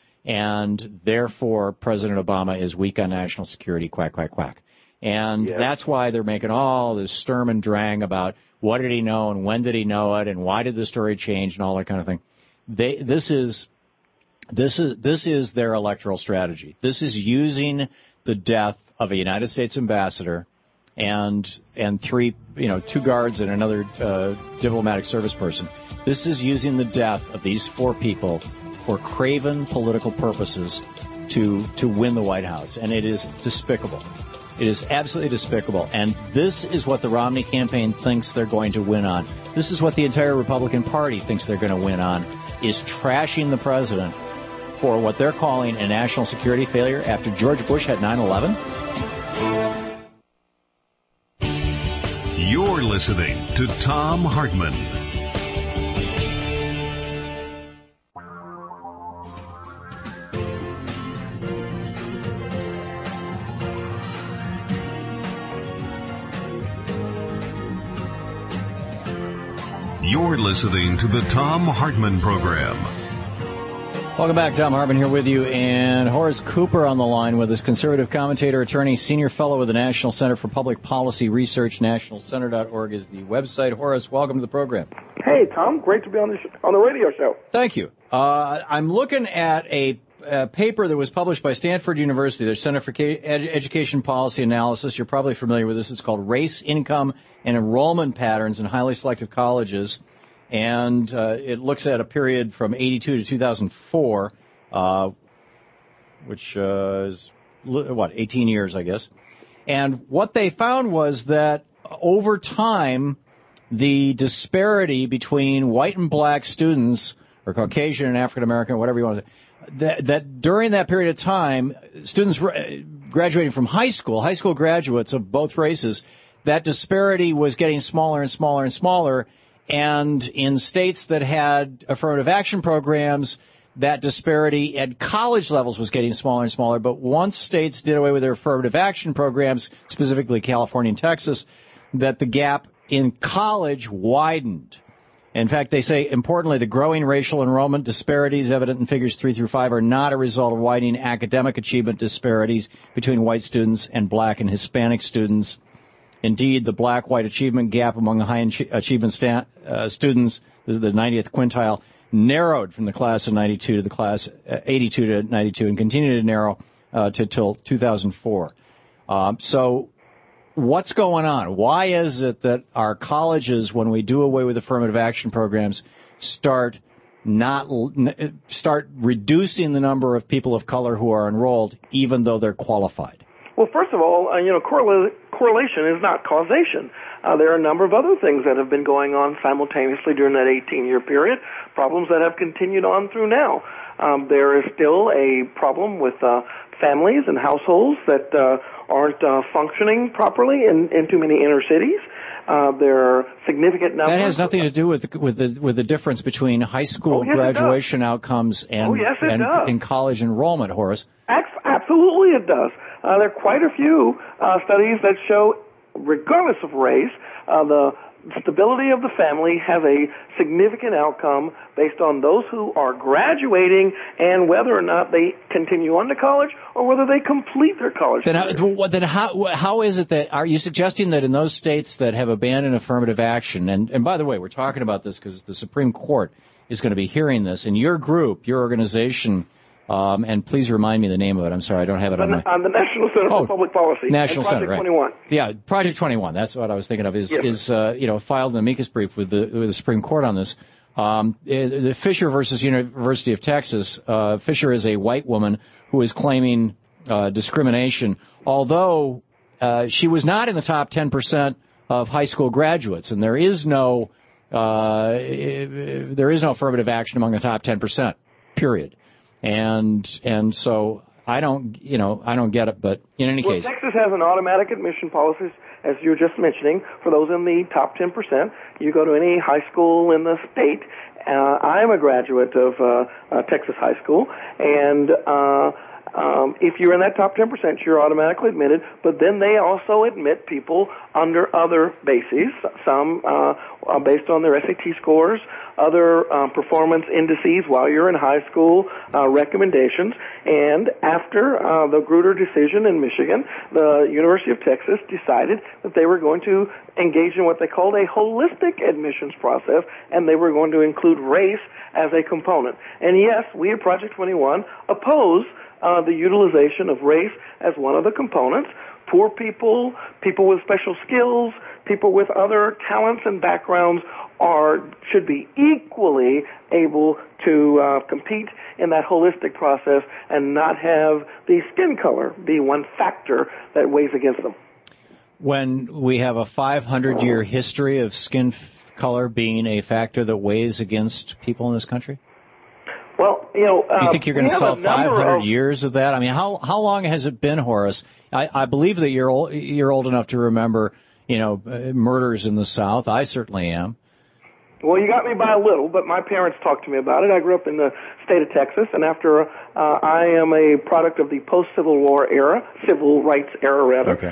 S2: and therefore President Obama is weak on national security. Quack quack quack. And yeah. That's why they're making all this sturm and drang about what did he know and when did he know it and why did the story change and all that kind of thing. They, this is this is this is their electoral strategy. This is using the death of a United States ambassador and and three you know two guards and another uh, diplomatic service person. This is using the death of these four people for craven political purposes to to win the White House, and it is despicable. It is absolutely despicable. And this is what the Romney campaign thinks they're going to win on. This is what the entire Republican Party thinks they're going to win on, is trashing the president for what they're calling a national security failure after George Bush had nine eleven.
S1: You're listening to Thom Hartmann. You're listening to the Thom Hartmann Program.
S2: Welcome back. Thom Hartmann here with you, and Horace Cooper on the line with us, conservative commentator, attorney, senior fellow with the National Center for Public Policy Research. national center dot org is the website. Horace, welcome to the program.
S20: Hey, Tom. Great to be on the sh- on the radio show.
S2: Thank you. Uh, I'm looking at a, a paper that was published by Stanford University, their Center for Ed- Education Policy Analysis. You're probably familiar with this. It's called Race, Income, and Enrollment Patterns in Highly Selective Colleges. And uh, it looks at a period from eighty-two to two thousand four, uh, which uh, is, what, eighteen years, I guess. And what they found was that over time, the disparity between white and black students, or Caucasian and African American, whatever you want to say, that, that during that period of time, students graduating from high school, high school graduates of both races, that disparity was getting smaller and smaller and smaller. And in states that had affirmative action programs, that disparity at college levels was getting smaller and smaller, but once states did away with their affirmative action programs, specifically California and Texas, that the gap in college widened. In fact, they say, importantly, the growing racial enrollment disparities evident in figures three through five are not a result of widening academic achievement disparities between white students and black and Hispanic students. Indeed, the black-white achievement gap among the high achievement sta- uh, students, this is the ninetieth quintile, narrowed from the class of ninety-two to the class uh, eighty-two to ninety-two and continued to narrow uh, to till two thousand four. Um, so what's going on? Why is it that our colleges, when we do away with affirmative action programs, start not start reducing the number of people of color who are enrolled, even though they're qualified?
S20: Well, first of all, uh, you know, correla- correlation is not causation. Uh, there are a number of other things that have been going on simultaneously during that eighteen-year period, problems that have continued on through now. Um, there is still a problem with uh, families and households that uh, aren't uh, functioning properly in, in too many inner cities. Uh, there are significant numbers.
S2: That has nothing to do with the, with the with the difference between high school
S20: oh, yes,
S2: graduation outcomes and
S20: oh, yes,
S2: and,
S20: does.
S2: and college enrollment, Horace.
S20: Absolutely, it does. Uh, there are quite a few uh, studies that show, regardless of race, uh, the stability of the family has a significant outcome based on those who are graduating and whether or not they continue on to college or whether they complete their college
S2: Then,
S20: career.
S2: how, then how, how is it that, are you suggesting that in those states that have abandoned affirmative action, and, and by the way, we're talking about this because the Supreme Court is going to be hearing this, in your group, your organization, um, and please remind me the name of it. I'm sorry, I don't have it on my...
S20: On the National Center
S2: oh,
S20: for Public Policy.
S2: National
S20: and Project
S2: Center, right.
S20: twenty-one.
S2: Yeah, Project twenty-one. That's what I was thinking of. Is
S20: yes.
S2: is uh, you know filed an amicus brief with the with the Supreme Court on this. Um, the Fisher versus University of Texas. Uh, Fisher is a white woman who is claiming uh, discrimination, although uh, she was not in the top ten percent of high school graduates, and there is no uh, there is no affirmative action among the top ten percent. Period. And and so I don't, you know, I don't get it. But in any
S20: well,
S2: case,
S20: Texas has an automatic admission policy, as you were just mentioning, for those in the top ten percent. You go to any high school in the state. Uh, I'm a graduate of uh, uh, Texas High School, and uh, um, if you're in that top ten percent, you're automatically admitted. But then they also admit people under other bases, some uh, uh, based on their S A T scores, other uh, performance indices while you're in high school, uh, recommendations. And after uh, the Grutter decision in Michigan, the University of Texas decided that they were going to engage in what they called a holistic admissions process, and they were going to include race as a component. And yes, we at Project twenty-one oppose uh, the utilization of race as one of the components. Poor people, people with special skills, people with other talents and backgrounds are should be equally able to uh, compete in that holistic process and not have the skin color be one factor that weighs against them.
S2: When we have a five hundred year history of skin f- color being a factor that weighs against people in this country?
S20: Well, you know, uh,
S2: you think you're going to solve five hundred
S20: of...
S2: years of that? I mean, how how long has it been, Horace? I, I believe that you're old, you're old enough to remember, you know, uh, murders in the South. I certainly am.
S20: Well, you got me by a little, but my parents talked to me about it. I grew up in the state of Texas, and after uh, I am a product of the post-Civil War era, civil rights era, rather.
S2: Okay.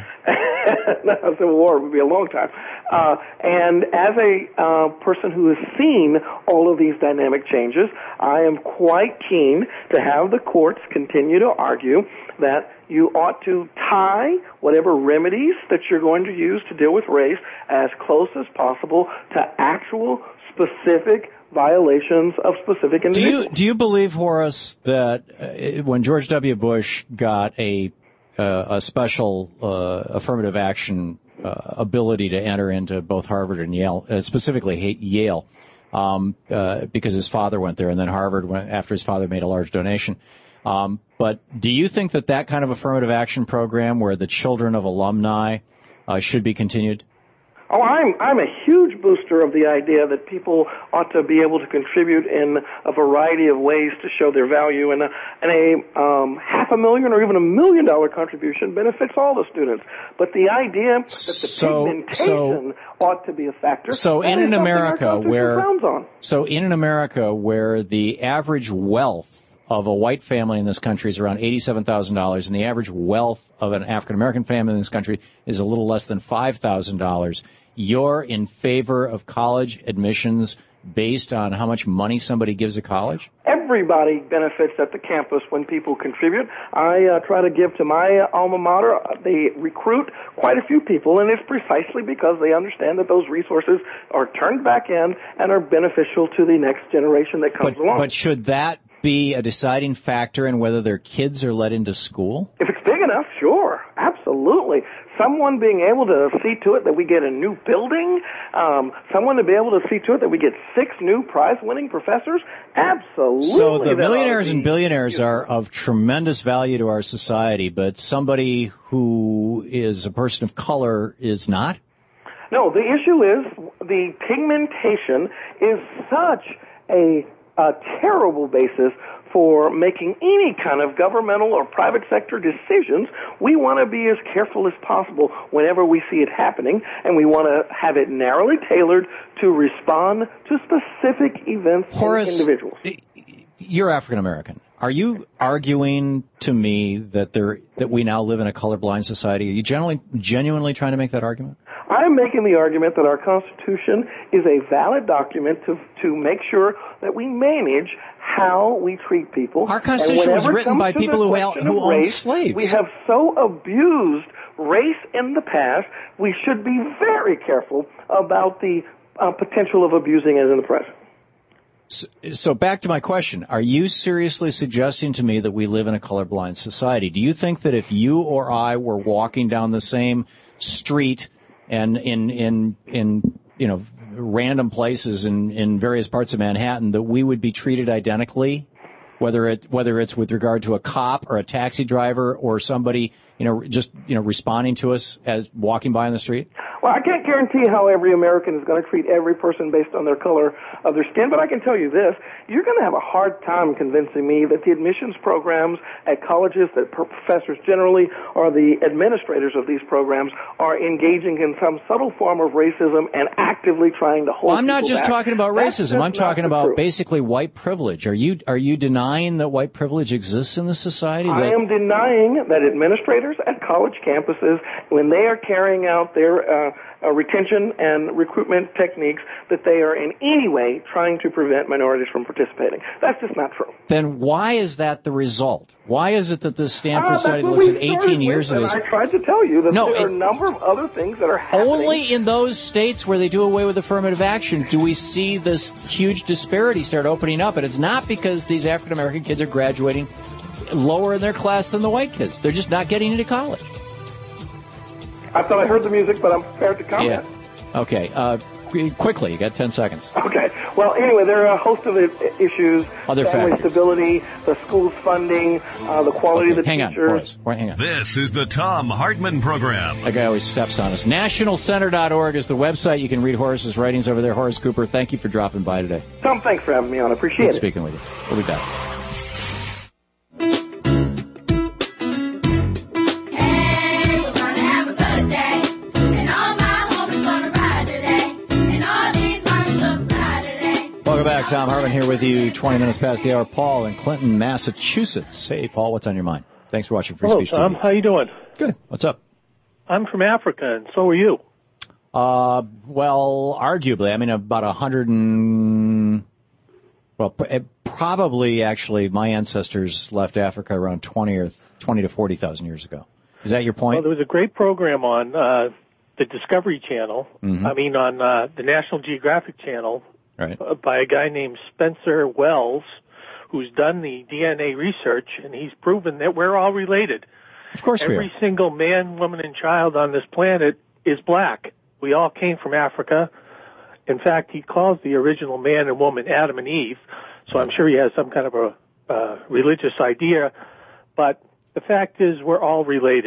S20: Not a Civil War, it would be a long time. Uh, and as a uh, person who has seen all of these dynamic changes, I am quite keen to have the courts continue to argue that you ought to tie whatever remedies that you're going to use to deal with race as close as possible to actual specific violations of specific individuals.
S2: Do you, do you believe, Horace, that uh, when George W. Bush got a uh, a special uh, affirmative action uh, ability to enter into both Harvard and Yale, uh, specifically Yale, um, uh, because his father went there, and then Harvard went after his father made a large donation. Um, but do you think that that kind of affirmative action program where the children of alumni uh, should be continued?
S20: Oh, I'm I'm a huge booster of the idea that people ought to be able to contribute in a variety of ways to show their value, and a, and a um, half a million or even a million dollar contribution benefits all the students. But the idea that the
S2: So-
S20: pigmentation ought to be a factor.
S2: So
S20: that
S2: in
S20: is
S2: an
S20: something our
S2: America
S20: Constitution
S2: where
S20: frowns on.
S2: so in an America where the average wealth of a white family in this country is around eighty-seven thousand dollars, and the average wealth of an African American family in this country is a little less than five thousand dollars, you're in favor of college admissions based on how much money somebody gives a college?
S20: Everybody benefits at the campus when people contribute. I uh, try to give to my uh, alma mater. They recruit quite a few people, and it's precisely because they understand that those resources are turned back in and are beneficial to the next generation that comes
S2: But,
S20: along.
S2: but should that be a deciding factor in whether their kids are let into school?
S20: If it's big enough, sure, absolutely. Someone being able to see to it that we get a new building, um, someone to be able to see to it that we get six new prize-winning professors, absolutely.
S2: So the
S20: that
S2: millionaires
S20: ought to be-
S2: and billionaires are of tremendous value to our society, but somebody who is a person of color is not?
S20: No, the issue is the pigmentation is such a, a terrible basis for making any kind of governmental or private sector decisions. We want to be as careful as possible whenever we see it happening, and we want to have it narrowly tailored to respond to specific events
S2: Horace,
S20: and individuals.
S2: You're African American. Are you arguing to me that there that we now live in a colorblind society? Are you generally genuinely trying to make that argument?
S20: I'm making the argument that our Constitution is a valid document to to make sure that we manage how we treat people.
S2: Our Constitution was written by people who, who owned
S20: race,
S2: slaves.
S20: We have so abused race in the past, we should be very careful about the uh, potential of abusing it in the present.
S2: So, so back to my question. Are you seriously suggesting to me that we live in a colorblind society? Do you think that if you or I were walking down the same street and in in in you know random places in in various parts of Manhattan that we would be treated identically, whether it whether it's with regard to a cop or a taxi driver or somebody you know just you know responding to us as walking by on the street?
S20: Well, I can't guarantee how every American is going to treat every person based on their color of their skin, but I can tell you this. You're going to have a hard time convincing me that the admissions programs at colleges, that professors generally, or the administrators of these programs are engaging in some subtle form of racism and actively trying to hold
S2: Well, I'm not
S20: people
S2: just
S20: back.
S2: talking about
S20: That's
S2: racism.
S20: just
S2: I'm
S20: not
S2: talking
S20: the
S2: about
S20: truth.
S2: basically white privilege. Are you are you denying that white privilege exists in this society?
S20: I
S2: That-
S20: am denying that administrators at college campuses, when they are carrying out their uh, uh, retention and recruitment techniques, that they are in any way trying to prevent minorities from participating. That's just not true.
S2: Then why is that the result? Why is it that this
S20: Ah,
S2: Stanford
S20: that's
S2: study
S20: what
S2: looks
S20: we
S2: at eighteen
S20: started
S2: years
S20: with,
S2: of
S20: and
S2: this?
S20: I tried to tell you that
S2: No,
S20: there are
S2: it-
S20: a number of other things that are happening.
S2: Only in those states where they do away with affirmative action do we see this huge disparity start opening up. And it's not because these African American kids are graduating lower in their class than the white kids. They're just not getting into college.
S20: I thought I heard the music, but I'm prepared to comment.
S2: Yeah. Okay. Uh, qu- quickly, you got ten seconds.
S20: Okay. Well, anyway, there are a host of i- issues.
S2: Other
S20: family
S2: factors.
S20: stability, the school's funding, uh, the quality of the
S2: Hang on,
S20: teachers.
S2: Horace. Wait, hang on.
S1: This is the Tom Hartman Program.
S2: That guy always steps on us. national center dot org is the website. You can read Horace's writings over there. Horace Cooper, thank you for dropping by today.
S20: Tom, thanks for having me on. I appreciate
S2: Good
S20: it.
S2: speaking with you. We'll be back. Welcome back. Tom Hartman here with you. twenty minutes past the hour. Paul in Clinton, Massachusetts. Hey, Paul, what's on your mind? Thanks for watching Free
S21: Hello,
S2: Speech
S21: Tom.
S2: T V.
S21: How you doing?
S2: Good. What's up?
S21: I'm from Africa, and so are you.
S2: Uh, well, arguably. I mean, about a hundred and well, pr- eh, probably actually, my ancestors left Africa around twenty or twenty to forty thousand years ago. Is that your
S21: Well,
S2: point?
S21: there was a great program on uh, the Discovery Channel.
S2: Mhm.
S21: I mean, on uh, the National Geographic Channel,
S2: Right.
S21: uh, by a guy named Spencer Wells, who's done the D N A research, and he's proven that we're all related.
S2: Of course we
S21: Every
S2: are.
S21: single man, woman, and child on this planet is black. We all came from Africa. In fact, he calls the original man and woman Adam and Eve, so I'm sure he has some kind of a uh, religious idea. But the fact is, we're all related.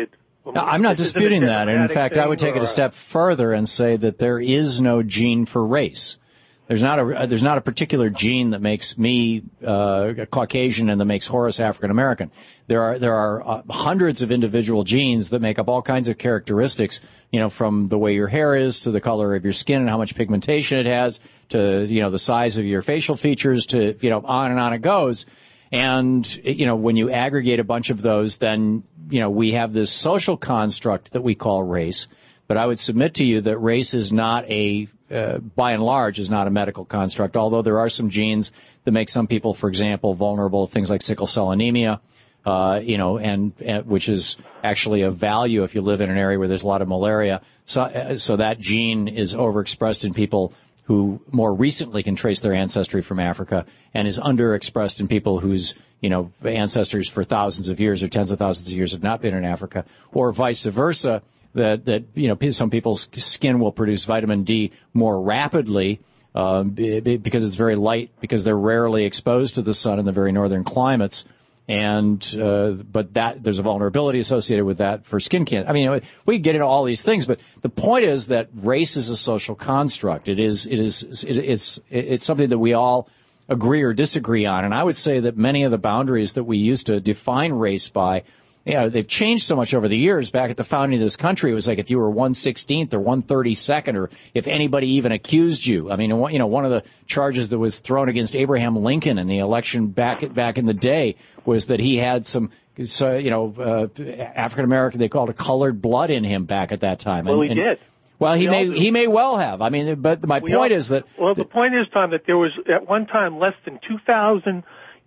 S2: No, I'm not disputing that. And in fact, I would take it a
S21: or-
S2: step further and say that there is no gene for race. There's not a there's not a particular gene that makes me uh, Caucasian and that makes Horace African American. There are there are uh, hundreds of individual genes that make up all kinds of characteristics. You know, from the way your hair is to the color of your skin and how much pigmentation it has to you know the size of your facial features to you know on and on it goes. And you know when you aggregate a bunch of those, then you know we have this social construct that we call race. But I would submit to you that race is not a Uh, by and large, is not a medical construct, although there are some genes that make some people, for example, vulnerable to things like sickle cell anemia, uh, you know, and, and which is actually of value if you live in an area where there's a lot of malaria. So, uh, so that gene is overexpressed in people who more recently can trace their ancestry from Africa and is underexpressed in people whose, you know, ancestors for thousands of years or tens of thousands of years have not been in Africa, or vice versa. That, that you know, some people's skin will produce vitamin D more rapidly um, because it's very light, because they're rarely exposed to the sun in the very northern climates. And uh, but that there's a vulnerability associated with that for skin cancer. I mean, we can get into all these things, but the point is that race is a social construct. It is it is it, it's it's something that we all agree or disagree on. And I would say that many of the boundaries that we used to define race by, you know, they've changed so much over the years. Back at the founding of this country, it was like if you were one sixteenth or one thirty-second, or if anybody even accused you. I mean, you know, one of the charges that was thrown against Abraham Lincoln in the election back back in the day was that he had some, so, you know, uh, African American, they called it colored blood in him back at that time.
S21: Well,
S2: and,
S21: he
S2: and,
S21: did.
S2: Well, he
S21: We
S2: may
S21: all do.
S2: he may well have. I mean, but my
S21: We
S2: point
S21: all-
S2: is that.
S21: Well, the point is, Tom, that there was at one time less than two thousand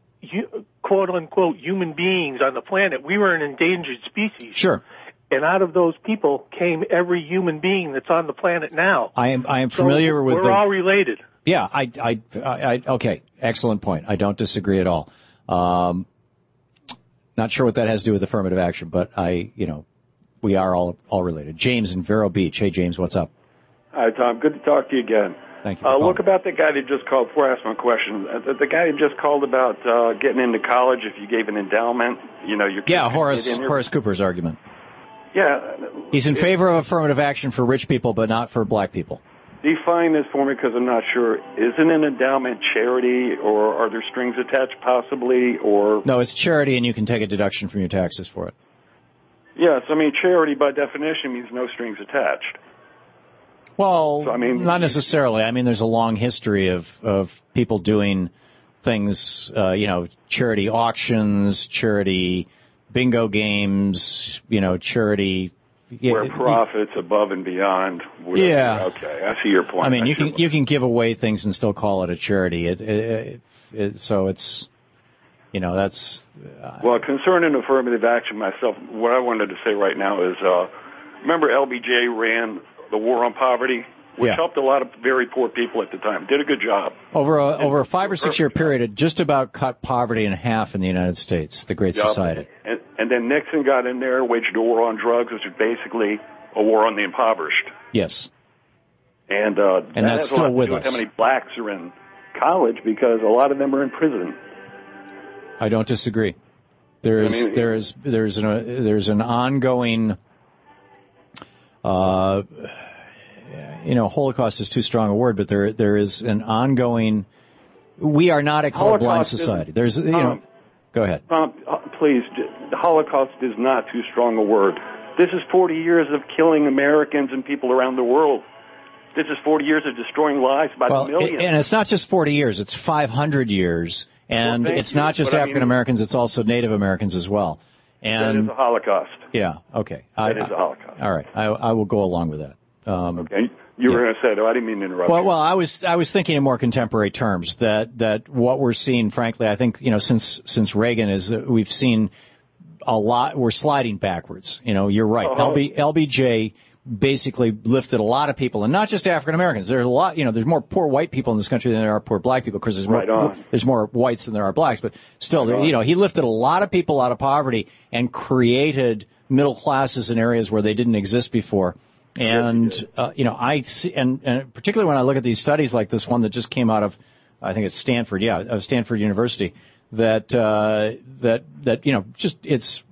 S21: quote unquote human beings on the planet. We were an endangered species.
S2: Sure.
S21: And out of those people came every human being that's on the planet now.
S2: I am I am
S21: So
S2: familiar with
S21: we're
S2: the,
S21: all related.
S2: Yeah, I, I, I, I, okay, excellent point. I don't disagree at all. Um, not sure what that has to do with affirmative action, but I, you know, we are all all related. James in Vero Beach. Hey, James, what's up?
S4: Hi, Tom. Good to talk to you again.
S2: Thank you.
S4: Uh, look about the guy that just called before I asked my question. Uh, the, the guy who just called about uh, getting into college if you gave an endowment. You know, your
S2: Yeah,
S4: kid could
S2: Horace
S4: get in here.
S2: Horace Cooper's argument.
S4: Yeah.
S2: He's in
S4: it-
S2: favor of affirmative action for rich people, but not for black people.
S4: Define this for me because I'm not sure. Isn't an endowment charity, or are there strings attached possibly, or?
S2: No, it's charity, and you can take a deduction from your taxes for it.
S4: Yes, I mean charity by definition means no strings attached.
S2: Well,
S4: So, I mean,
S2: not necessarily. I mean, there's a long history of, of people doing things, uh, you know, charity auctions, charity bingo games, you know, charity.
S4: Where profits above and beyond. whatever.
S2: Yeah.
S4: Okay, I see your point.
S2: I mean, you
S4: sure
S2: can you can give away things and still call it a charity. It, it, it, it so it's, you know, that's. Uh,
S4: Well, concerning affirmative action myself, what I wanted to say right now is, uh, remember L B J ran the War on Poverty, which
S2: Yeah.
S4: helped a lot of very poor people at the time. Did a good job.
S2: Over a, over a five or six year period, it just about cut poverty in half in the United States, the Great
S4: Yup.
S2: Society.
S4: And, and then Nixon got in there, waged a war on drugs, which is basically a war on the impoverished.
S2: Yes.
S4: And, uh,
S2: And
S4: that
S2: that's
S4: has a lot
S2: still
S4: to
S2: with
S4: do with
S2: us.
S4: how many blacks are in college because a lot of them are in prison.
S2: I don't disagree. There is
S4: I mean-
S2: there is there's an uh, there's an ongoing. Uh, you know, Holocaust is too strong a word, but there there is an ongoing. We are not a colorblind
S4: Holocaust is-
S2: society. There's you know.
S4: Um,
S2: Go ahead.
S4: Um, uh, please, j- the Holocaust is not too strong a word. This is forty years of killing Americans and people around the world. This is forty years of destroying lives by
S2: Well,
S4: the millions.
S2: it- and it's not just forty years; it's five hundred years, and
S4: Well, thank
S2: it's
S4: you,
S2: not just
S4: but I mean-
S2: African Americans; it's also Native Americans as well.
S4: that
S2: And
S4: is a Holocaust.
S2: yeah, okay,
S4: That
S2: I,
S4: is a Holocaust.
S2: all right, I, I will go along with that. Um,
S4: Okay, you were going to say, though, I didn't mean to interrupt
S2: Well,
S4: you.
S2: well, I was I was thinking in more contemporary terms that that what we're seeing, frankly, I think you know since since Reagan is that we've seen a lot. We're sliding backwards. You know, you're right.
S4: Uh-huh.
S2: L B, L B J basically lifted a lot of people, and not just African Americans. There's a lot. You know, there's more poor white people in this country than there are poor black people because there's
S4: Right
S2: more
S4: on.
S2: there's more whites than there are blacks. But still,
S4: Right on.
S2: you know, he lifted a lot of people out of poverty and created middle classes in areas where they didn't exist before. And, uh, you know, I see, and, and particularly when I look at these studies like this one that just came out of, I think it's Stanford, yeah, of Stanford University, that, uh, that, that, you know, just, it's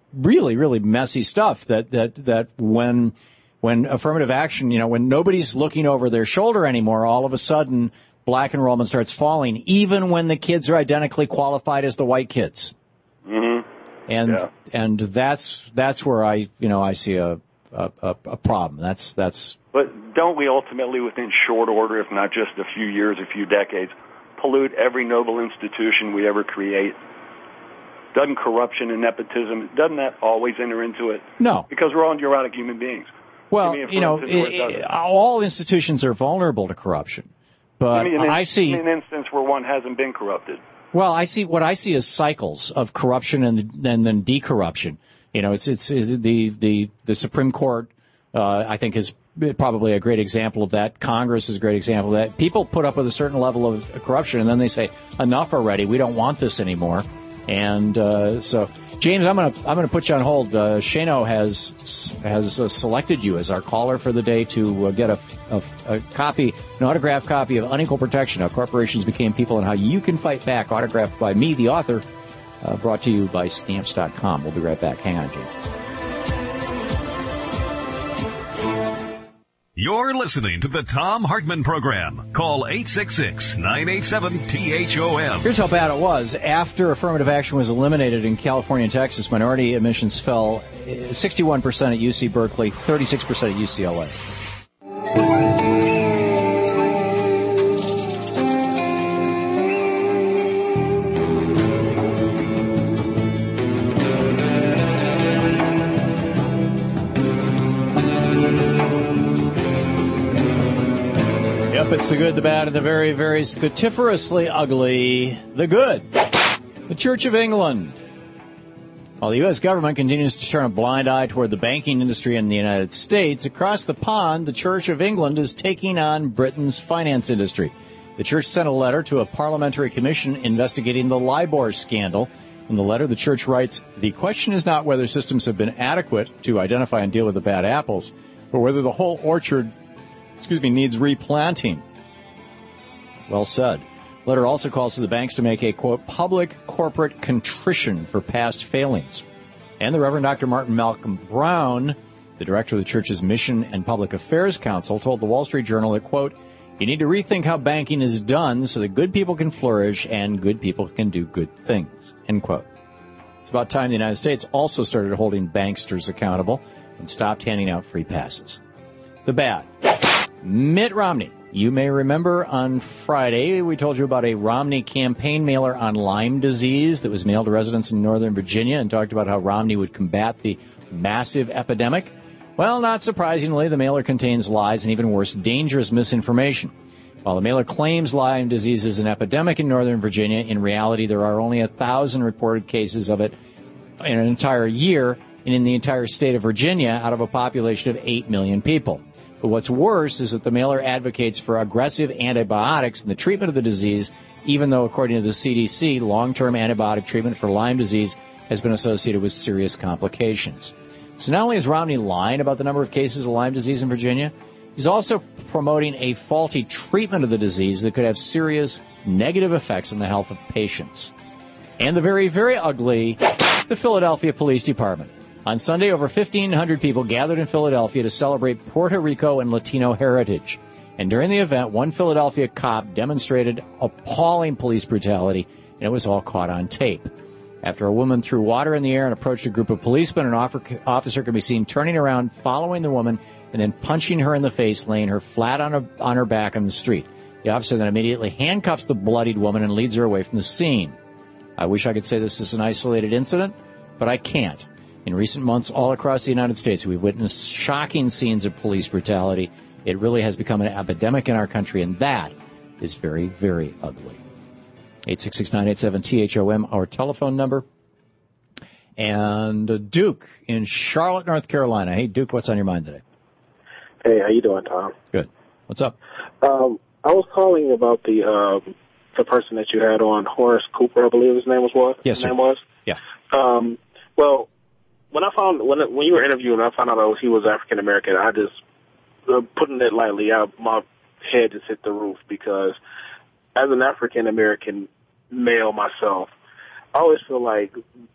S2: really, really messy stuff that, that, that when, when affirmative action, you know, when nobody's looking over their shoulder anymore, all of a sudden black enrollment starts falling, even when the kids are identically qualified as the white kids.
S4: Mm-hmm.
S2: And,
S4: yeah.
S2: and that's, that's where I, you know, I see a, a, a, a problem. That's, that's.
S4: But don't we ultimately, within short order, if not just a few years, a few decades, pollute every noble institution we ever create? Doesn't corruption and nepotism, doesn't that always enter into it?
S2: No.
S4: Because we're all neurotic human beings.
S2: Well, you know, it, it, all institutions are vulnerable to corruption. But
S4: in,
S2: I see...
S4: In an instance where one hasn't been corrupted.
S2: Well, I see what I see as cycles of corruption and, and then decorruption. You know, it's, it's, it's the, the, the Supreme Court, uh, I think, is probably a great example of that. Congress is a great example of that. People put up with a certain level of corruption, and then they say, enough already, we don't want this anymore. And uh, so, James, I'm going to I'm going to put you on hold. Uh, Shano has has uh, selected you as our caller for the day to uh, get a, a, a copy, an autographed copy of Unequal Protection: How Corporations Became People and How You Can Fight Back, autographed by me, the author, uh, brought to you by Stamps dot com. We'll be right back. Hang on, James.
S1: You're listening to the Thom Hartmann Program. Call eight six six, nine eight seven, T H O M.
S2: Here's how bad it was. After affirmative action was eliminated in California and Texas, minority admissions fell sixty-one percent at U C Berkeley, thirty-six percent at U C L A. It's the good, the bad, and the very, very scutiferously ugly. The good. The Church of England. While the U S government continues to turn a blind eye toward the banking industry in the United States, across the pond, the Church of England is taking on Britain's finance industry. The church sent a letter to a parliamentary commission investigating the LIBOR scandal. In the letter, the church writes, "The question is not whether systems have been adequate to identify and deal with the bad apples, but whether the whole orchard excuse me, needs replanting." Well said. The letter also calls for the banks to make a, quote, public corporate contrition for past failings. And the Reverend Doctor Martin Malcolm Brown, the director of the church's Mission and Public Affairs Council, told the Wall Street Journal that, quote, "You need to rethink how banking is done so that good people can flourish and good people can do good things," end quote. It's about time the United States also started holding banksters accountable and stopped handing out free passes. The bad. Mitt Romney. You may remember on Friday we told you about a Romney campaign mailer on Lyme disease that was mailed to residents in Northern Virginia and talked about how Romney would combat the massive epidemic. Well, not surprisingly, the mailer contains lies and, even worse, dangerous misinformation. While the mailer claims Lyme disease is an epidemic in Northern Virginia, in reality there are only a thousand reported cases of it in an entire year and in the entire state of Virginia out of a population of eight million people. But what's worse is that the mailer advocates for aggressive antibiotics in the treatment of the disease, even though, according to the C D C, long-term antibiotic treatment for Lyme disease has been associated with serious complications. So not only is Romney lying about the number of cases of Lyme disease in Virginia, he's also promoting a faulty treatment of the disease that could have serious negative effects on the health of patients. And the very, very ugly, the Philadelphia Police Department. On Sunday, over fifteen hundred people gathered in Philadelphia to celebrate Puerto Rico and Latino heritage. And during the event, one Philadelphia cop demonstrated appalling police brutality, and it was all caught on tape. After a woman threw water in the air and approached a group of policemen, an officer could be seen turning around, following the woman, and then punching her in the face, laying her flat on her, on her back on the street. The officer then immediately handcuffs the bloodied woman and leads her away from the scene. I wish I could say this is an isolated incident, but I can't. In recent months, all across the United States, we've witnessed shocking scenes of police brutality. It really has become an epidemic in our country, and that is very, very ugly. eight six six, nine eight seven, T H O M, our telephone number. And uh, Duke in Charlotte, North Carolina. Hey, Duke, what's on your mind today?
S5: Hey, how you doing, Tom?
S2: Good. What's up?
S5: Um, I was calling about the um, the person that you had on, Horace Cooper, I believe his name was. What?
S2: Yes,
S5: his
S2: sir.
S5: name was?
S2: Yeah.
S5: Um, well, when I found when when you were interviewing, I found out that he was African American. I just uh, putting it lightly, I, my head just hit the roof because as an African American male myself, I always feel like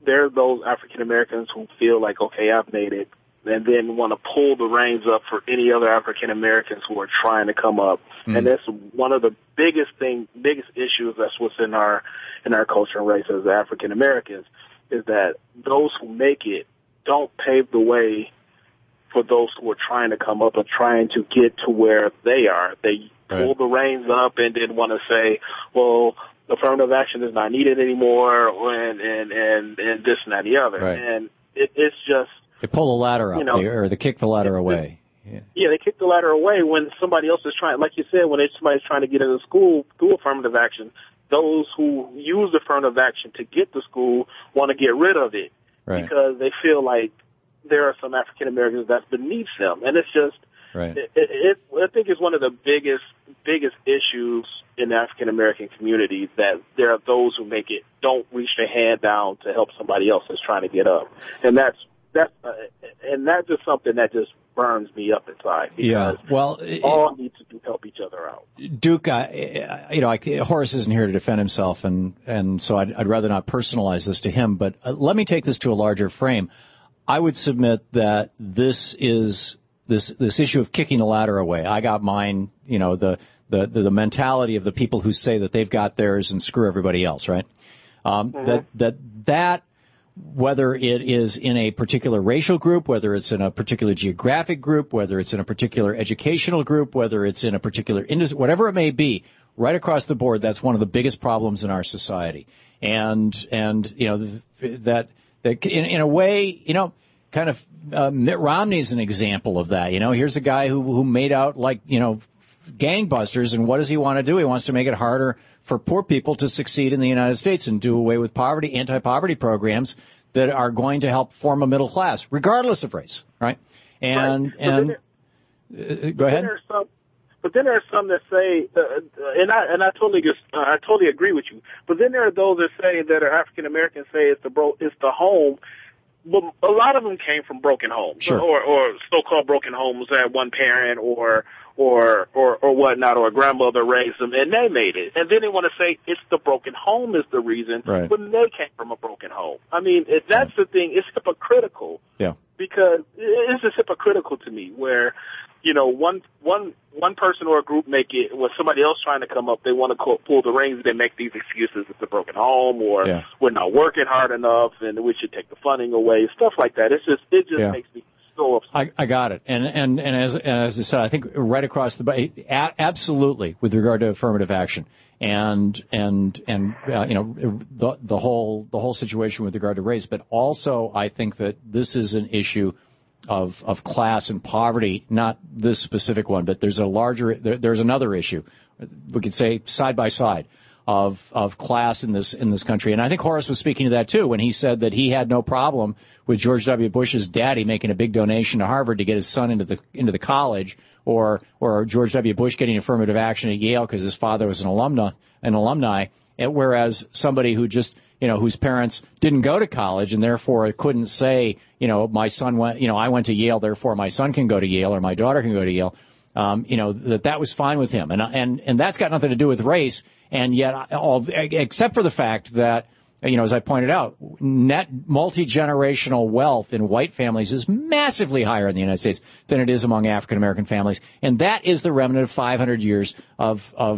S11: there are those African Americans who feel like, okay, I've made it, and then want to pull the reins up for any other African Americans who are trying to come up. Mm. And that's one of the biggest thing, biggest issues that's what's in our in our culture and race as African Americans, is that those who make it don't pave the way for those who are trying to come up and trying to get to where they are. They right. pull the reins up and then want to say, well, affirmative action is not needed anymore, and and and, and this and that and the other.
S2: Right.
S11: And it, it's just
S2: they pull the ladder up,
S11: you know,
S2: or they kick the ladder away.
S11: Yeah. yeah, they kick the ladder away when somebody else is trying. Like you said, when somebody's trying to get into school through affirmative action, those who use affirmative action to get to school want to get rid of it
S2: right.
S11: because they feel like there are some African Americans that's beneath them, and it's just.
S2: Right.
S11: It, it, I think it's one of the biggest, biggest issues in the African American community that there are those who make it don't reach their hand down to help somebody else that's trying to get up, and that's that's uh, and that's just something that just burns me up inside. Because
S2: yeah. Well, it,
S11: all need to do help each other out.
S2: Duke, I, you know, I, Horace isn't here to defend himself, and and so I'd, I'd rather not personalize this to him. But uh, let me take this to a larger frame. I would submit that this is. This this issue of kicking the ladder away. I got mine, you know, the, the, the, the mentality of the people who say that they've got theirs and screw everybody else, right? Um, mm-hmm. That that that whether it is in a particular racial group, whether it's in a particular geographic group, whether it's in a particular educational group, whether it's in a particular industry, whatever it may be, right across the board, that's one of the biggest problems in our society. And and you know that that in, in a way, you know. Kind of uh, Mitt Romney's an example of that. You know, here's a guy who who made out like, you know, gangbusters, and what does he want to do? He wants to make it harder for poor people to succeed in the United States and do away with poverty, anti-poverty programs that are going to help form a middle class, regardless of race, right? And
S11: right.
S2: and
S11: there,
S2: uh, go ahead.
S11: Some, but then there are some that say, uh, and I and I totally just, uh, I totally agree with you. But then there are those that say that are African Americans say it's the bro, it's the home. But a lot of them came from broken homes,
S2: sure.
S11: or, or so-called broken homes that had one parent or, or, or, or whatnot, or a grandmother raised them, and they made it. And then they want to say it's the broken home is the reason,
S2: right.
S11: when they came from a broken home. I mean, if that's the thing, it's hypocritical.
S2: Yeah.
S11: Because it's just hypocritical to me where, you know, one, one, one person or a group make it, when somebody else trying to come up, they want to pull the reins, they make these excuses, it's a broken home, or
S2: yeah.
S11: we're not working hard enough, and we should take the funding away, stuff like that. It's just, it just
S2: yeah.
S11: makes me so upset.
S2: I, I got it. And, and, and as, and as I said, I think right across the, absolutely, with regard to affirmative action. And, and, and, uh, you know, the, the whole, the whole situation with regard to race, but also I think that this is an issue of, of class and poverty, not this specific one, but there's a larger, there, there's another issue, we could say side by side, of, of class in this, in this country. And I think Horace was speaking to that too when he said that he had no problem with George W. Bush's daddy making a big donation to Harvard to get his son into the, into the college, or, or George W. Bush getting affirmative action at Yale because his father was an alumni, an alumni, and whereas somebody who just, you know, whose parents didn't go to college and therefore couldn't say, you know, my son went, you know, I went to Yale, therefore my son can go to Yale or my daughter can go to Yale. Um, you know, that that was fine with him. And, and, and that's got nothing to do with race. And yet, all, except for the fact that, you know, as I pointed out, net multi-generational wealth in white families is massively higher in the United States than it is among African-American families. And that is the remnant of five hundred years of, of,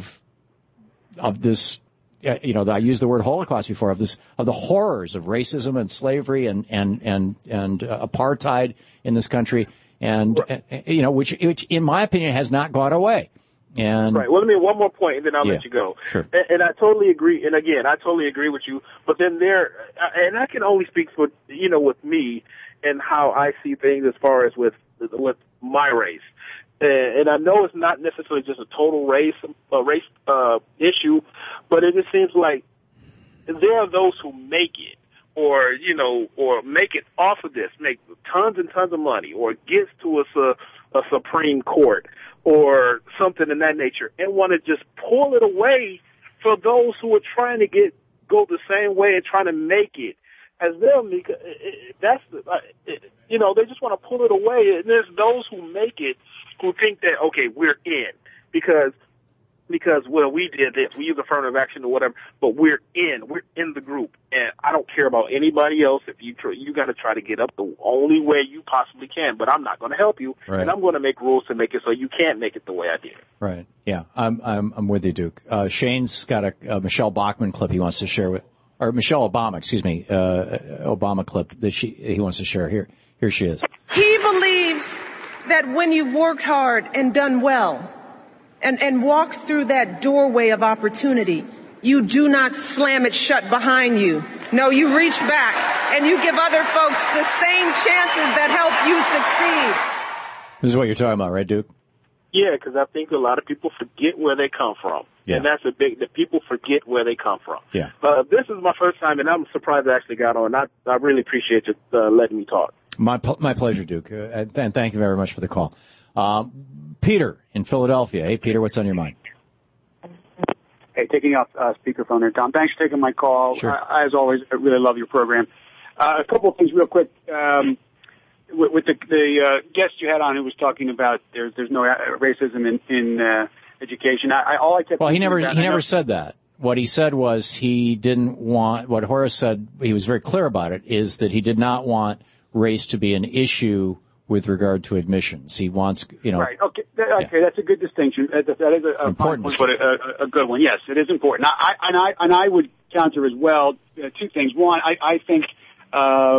S2: of this, you know, I used the word Holocaust before, of this, of the horrors of racism and slavery and, and, and, and uh, apartheid in this country. And, uh, you know, which, which in my opinion has not gone away. And
S11: right. Well, let me one more point, and then I'll
S2: yeah,
S11: let you go.
S2: Sure.
S11: And, and I totally agree. And again, I totally agree with you. But then there, and I can only speak for, you know, with me and how I see things as far as with with my race. And I know it's not necessarily just a total race uh, race uh, issue, but it just seems like there are those who make it, or you know, or make it off of this, make tons and tons of money, or gets to a, a Supreme Court, or something in that nature, and want to just pull it away for those who are trying to get go the same way and trying to make it as them. Because that's the, you know, they just want to pull it away, and there's those who make it who think that, okay, we're in, because because, well, we did this, we used affirmative action or whatever, but we're in, we're in the group, and I don't care about anybody else. If you try, you got to try to get up the only way you possibly can, but I'm not going to help you,
S2: Right.
S11: and I'm going to make rules to make it so you can't make it the way I did.
S2: Right. Yeah. I'm I'm I'm with you, Duke. Uh, Shane's got a, a Michelle Bachmann clip he wants to share with, or Michelle Obama, excuse me, uh, Obama clip that she he wants to share. Here, here she is.
S6: He believes that when you've worked hard and done well and, and walked through that doorway of opportunity, you do not slam it shut behind you. No, you reach back and you give other folks the same chances that help you succeed.
S2: This is what you're talking about, right, Duke?
S11: Yeah, because I think a lot of people forget where they come from.
S2: Yeah.
S11: And that's a big, that people forget where they come from.
S2: Yeah.
S11: Uh, this is my first time, and I'm surprised I actually got on. I, I really appreciate you uh, letting me talk.
S2: My my pleasure, Duke, uh, and thank you very much for the call. Um, Peter in Philadelphia. Hey, Peter, what's on your mind?
S22: Hey, taking off uh, speakerphone there, Tom. Thanks for taking my call.
S2: Sure.
S22: Uh, as always, I really love your program. Uh, a couple of things real quick. Um, with, with the, the uh, guest you had on who was talking about there's there's no racism in, in uh, education. I, I all I kept
S2: Well, he
S22: thinking
S2: never
S22: about,
S2: he
S22: I know-
S2: never said that. What he said was he didn't want. What Horace said, he was very clear about it, is that he did not want race to be an issue with regard to admissions. He wants, you know.
S22: Right. Okay. Th- Okay. That's a good distinction. Uh, That, that is a, a
S2: important
S22: fine point, but a, a, a good one. Yes, it is important. I, I, and I and I would counter as well uh, two things. One, I, I think uh, uh,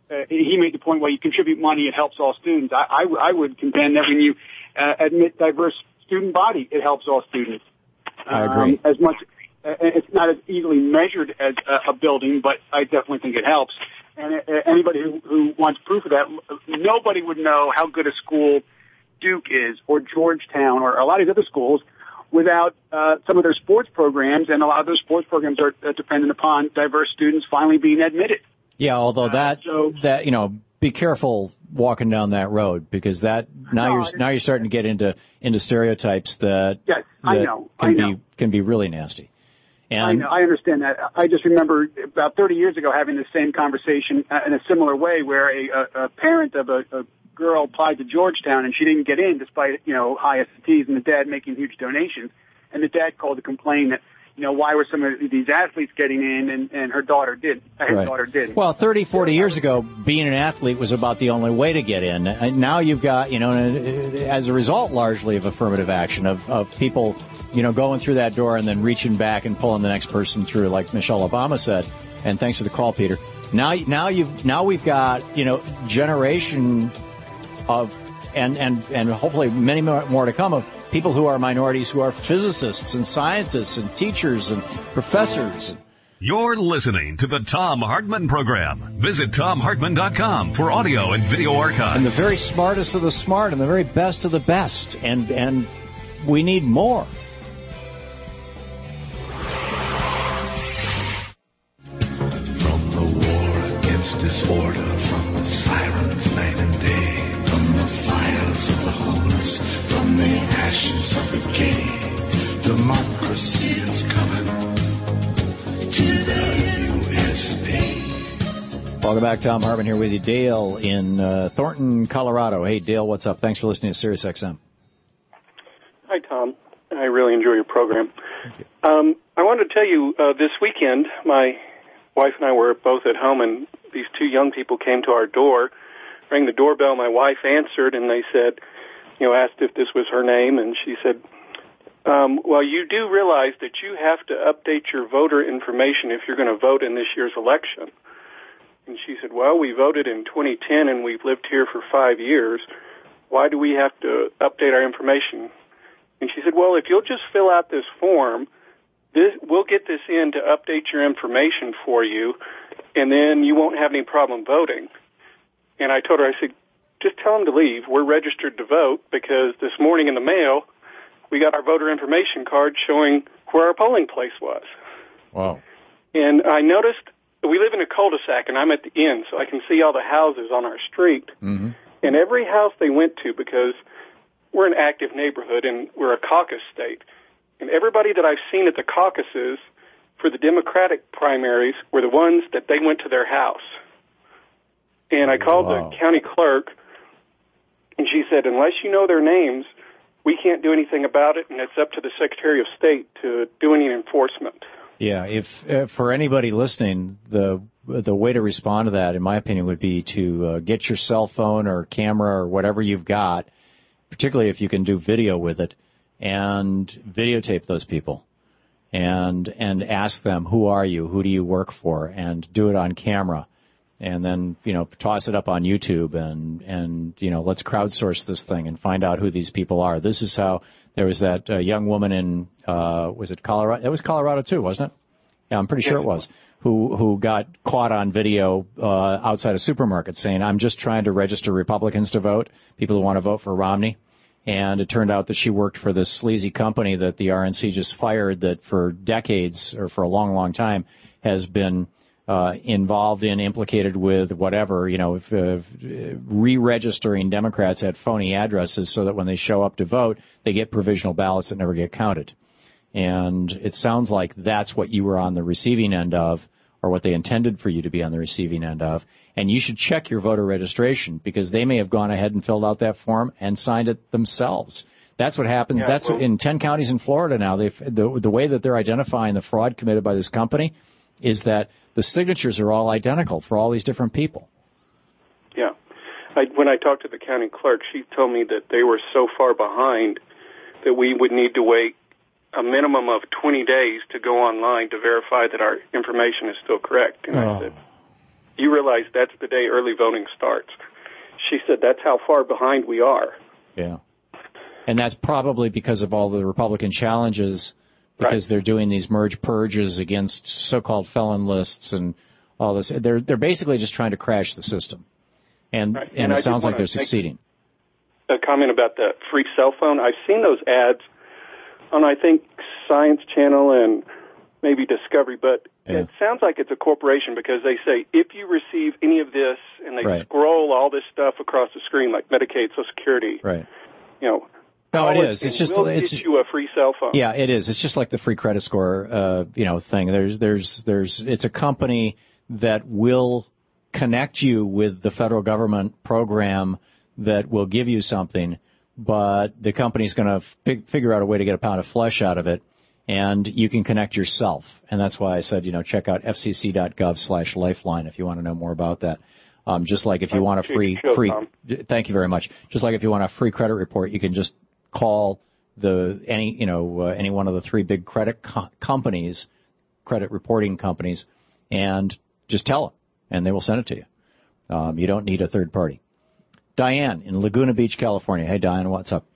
S22: he made the point where you contribute money, it helps all students. I, I, w- I would contend that when you uh, admit diverse student body, it helps all students.
S2: I agree.
S22: Um, as much. Uh, it's not as easily measured as a, a building, but I definitely think it helps. And uh, anybody who, who wants proof of that, nobody would know how good a school Duke is, or Georgetown, or a lot of these other schools, without uh, some of their sports programs, and a lot of those sports programs are uh, dependent upon diverse students finally being admitted.
S2: Yeah, although that
S22: so-
S2: that you know, be careful walking down that road, because that now
S22: No,
S2: you're
S22: I-
S2: now you're starting to get into into stereotypes that
S22: Yes, I
S2: that
S22: know,
S2: can
S22: I know.
S2: be can be really nasty. And
S22: I know, I understand that. I just remember about thirty years ago having the same conversation uh, in a similar way, where a, a, a parent of a, a girl applied to Georgetown and she didn't get in despite, you know, high S A Ts, and the dad making huge donations. And the dad called to complain that, you know, why were some of these athletes getting in, and, and her daughter did. Uh, His
S2: Right.
S22: daughter did.
S2: Well, thirty, forty years ago, being an athlete was about the only way to get in. And now you've got, you know, as a result largely of affirmative action, of, of people, you know, going through that door and then reaching back and pulling the next person through, like Michelle Obama said. And thanks for the call, Peter. Now, now you've, now we've got, you know, generation of, and, and, and hopefully many more more to come, of people who are minorities who are physicists and scientists and teachers and professors.
S1: You're listening to the Tom Hartman Program. Visit tom hartman dot com for audio and video archives.
S2: And the very smartest of the smart and the very best of the best. And, and we need more.
S3: From the war against disorder, from the sirens night and day, from the fires of the homeless, from the ashes of the gay, democracy is coming to the U S A.
S2: Welcome back. Tom Hartman here with you. Dale in uh, Thornton, Colorado. Hey, Dale, what's up? Thanks for listening to Sirius X M.
S23: Hi, Tom. I really enjoy your program. Um, I wanted to tell you, uh, this weekend, my wife and I were both at home, and these two young people came to our door, rang the doorbell. My wife answered, and they said, you know, asked if this was her name, and she said, um, well, you do realize that you have to update your voter information if you're going to vote in this year's election. And she said, well, we voted in twenty ten, and we've lived here for five years. Why do we have to update our information? And she said, well, if you'll just fill out this form, this, we'll get this in to update your information for you, and then you won't have any problem voting. And I told her, I said, just tell them to leave. We're registered to vote, because this morning in the mail, we got our voter information card showing where our polling place was.
S2: Wow.
S23: And I noticed, we live in a cul-de-sac, and I'm at the end, so I can see all the houses on our street.
S2: Mm-hmm.
S23: And every house they went to, because we're an active neighborhood and we're a caucus state, and everybody that I've seen at the caucuses for the Democratic primaries were the ones that they went to their house. And I called
S2: Wow.
S23: the county clerk, and she said, unless you know their names, we can't do anything about it, and it's up to the Secretary of State to do any enforcement.
S2: Yeah, if uh, for anybody listening, the the way to respond to that, in my opinion, would be to uh, get your cell phone or camera or whatever you've got, particularly if you can do video with it, and videotape those people, and and ask them, who are you, who do you work for, and do it on camera, and then you know toss it up on YouTube, and and you know let's crowdsource this thing and find out who these people are. This is how. There was that uh, young woman in, uh, was it Colorado? It was Colorado too, wasn't it? Yeah, I'm pretty sure it was. Who who got caught on video uh, outside a supermarket saying, I'm just trying to register Republicans to vote, people who want to vote for Romney. And it turned out that she worked for this sleazy company that the R N C just fired that for decades, or for a long, long time, has been uh, involved in, implicated with whatever, you know, if, uh, re-registering Democrats at phony addresses so that when they show up to vote, they get provisional ballots that never get counted. And it sounds like that's what you were on the receiving end of, or what they intended for you to be on the receiving end of. And you should check your voter registration, because they may have gone ahead and filled out that form and signed it themselves. That's what happens.
S23: Yeah,
S2: That's
S23: well,
S2: what, in ten counties in Florida now. They've, the, the way that they're identifying the fraud committed by this company is that the signatures are all identical for all these different people.
S23: Yeah. I, when I talked to the county clerk, she told me that they were so far behind that we would need to wait a minimum of twenty days to go online to verify that our information is still correct. And
S2: oh.
S23: I said, you realize that's the day early voting starts. She said, that's how far behind we are.
S2: Yeah. And that's probably because of all the Republican challenges, because right. they're doing these merge purges against so-called felon lists and all this. They're they're basically just trying to crash the system. And
S23: right.
S2: and,
S23: and
S2: it
S23: I
S2: sounds like they're succeeding.
S23: A comment about the free cell phone. I've seen those ads on, I think, Science Channel and maybe Discovery, but yeah. it sounds like it's a corporation, because they say, if you receive any of this, and they right. scroll all this stuff across the screen, like Medicaid, Social Security,
S2: right.
S23: you know.
S2: No, it is. It's just
S23: we'll
S2: it's
S23: get you a free cell phone.
S2: Yeah, it is. It's just like the free credit score, uh, you know, thing. There's, there's, there's. It's a company that will connect you with the federal government program that will give you something, but the company's going to f- figure out a way to get a pound of flesh out of it, and you can connect yourself. And that's why I said, you know, check out f c c dot gov slash lifeline if you want to know more about that. Um, just like if you want a free, free, thank you very much. Just like if you want a free credit report, you can just call the any you know uh, any one of the three big credit co- companies, credit reporting companies, and just tell them, and they will send it to you. Um, you don't need a third party. Diane in Laguna Beach, California. Hey, Diane, what's up?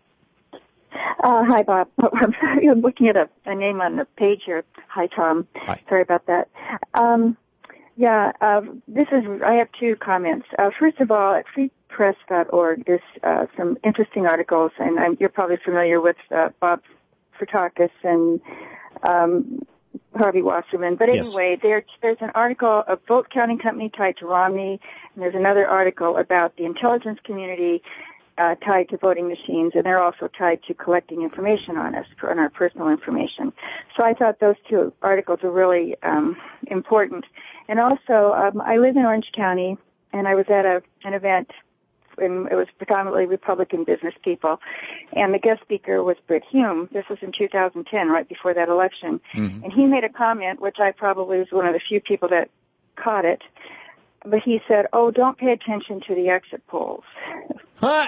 S7: Uh, hi, Bob. Oh, I'm sorry, I'm looking at a, a name on the page here. Hi, Tom.
S2: Hi.
S7: Sorry about that. Um, yeah, uh, this is. I have two comments. Uh, first of all, at free press dot org, there's uh, some interesting articles, and I'm, you're probably familiar with uh, Bob Fertakis and um, Harvey Wasserman. But anyway, yes. there, there's an article, a vote counting company tied to Romney, and there's another article about the intelligence community uh, tied to voting machines, and they're also tied to collecting information on us, on our personal information. So I thought those two articles were really um, important. And also, um, I live in Orange County, and I was at a, an event, and it was predominantly Republican business people, and the guest speaker was Britt Hume. This was in two thousand ten, right before that election. Mm-hmm. And he made a comment, which I probably was one of the few people that caught it, but he said, oh, don't pay attention to the exit polls.
S2: Huh?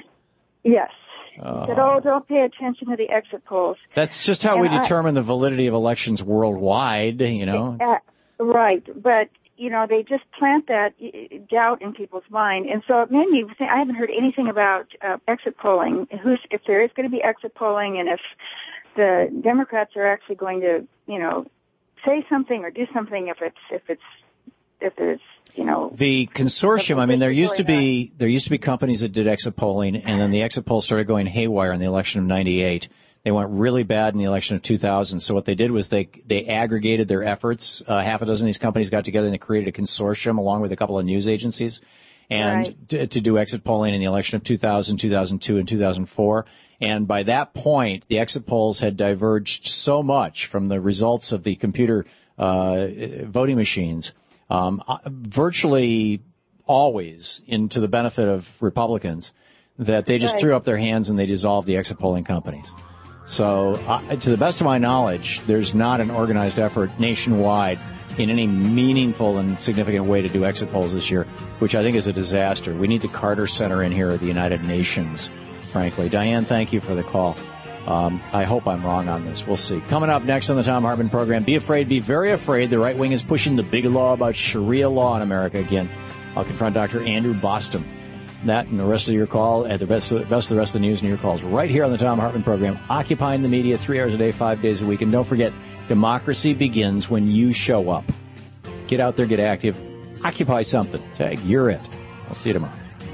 S7: Yes.
S2: Uh,
S7: he said, oh, don't pay attention to the exit polls.
S2: That's just how
S7: and
S2: we
S7: I,
S2: determine the validity of elections worldwide, you know.
S7: Uh, right, but you know, they just plant that doubt in people's mind. And so it made me think, I haven't heard anything about uh, exit polling, who's, if there is going to be exit polling, and if the Democrats are actually going to, you know, say something or do something, if it's, if it's, if there's, you know.
S2: The consortium, I mean, there used to be, there used to be companies that did exit polling, and then the exit polls started going haywire in the election of ninety-eight. They went really bad in the election of two thousand. So what they did was they they aggregated their efforts. Uh, half a dozen of these companies got together and they created a consortium along with a couple of news agencies, and right. to, to do exit polling in the election of two thousand, two thousand two, and two thousand four. And by that point, the exit polls had diverged so much from the results of the computer uh, voting machines, um, virtually always into the benefit of Republicans, that they just
S7: Right.
S2: threw up their hands and they dissolved the exit polling companies. So, uh, to the best of my knowledge, there's not an organized effort nationwide in any meaningful and significant way to do exit polls this year, which I think is a disaster. We need the Carter Center in here at the United Nations, frankly. Diane, thank you for the call. Um, I hope I'm wrong on this. We'll see. Coming up next on the Tom Hartman program, be afraid, be very afraid. The right wing is pushing the big law about Sharia law in America again. I'll confront Doctor Andrew Bostom. That and the rest of your call, and the rest of, rest of the rest of the news and your calls right here on the Tom Hartman program, occupying the media three hours a day, five days a week. And don't forget, democracy begins when you show up. Get out there, get active, occupy something. Tag, you're it. I'll see you tomorrow.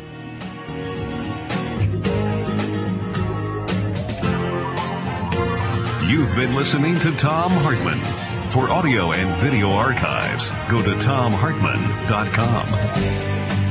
S1: You've been listening to Tom Hartman. For audio and video archives, go to tom hartman dot com.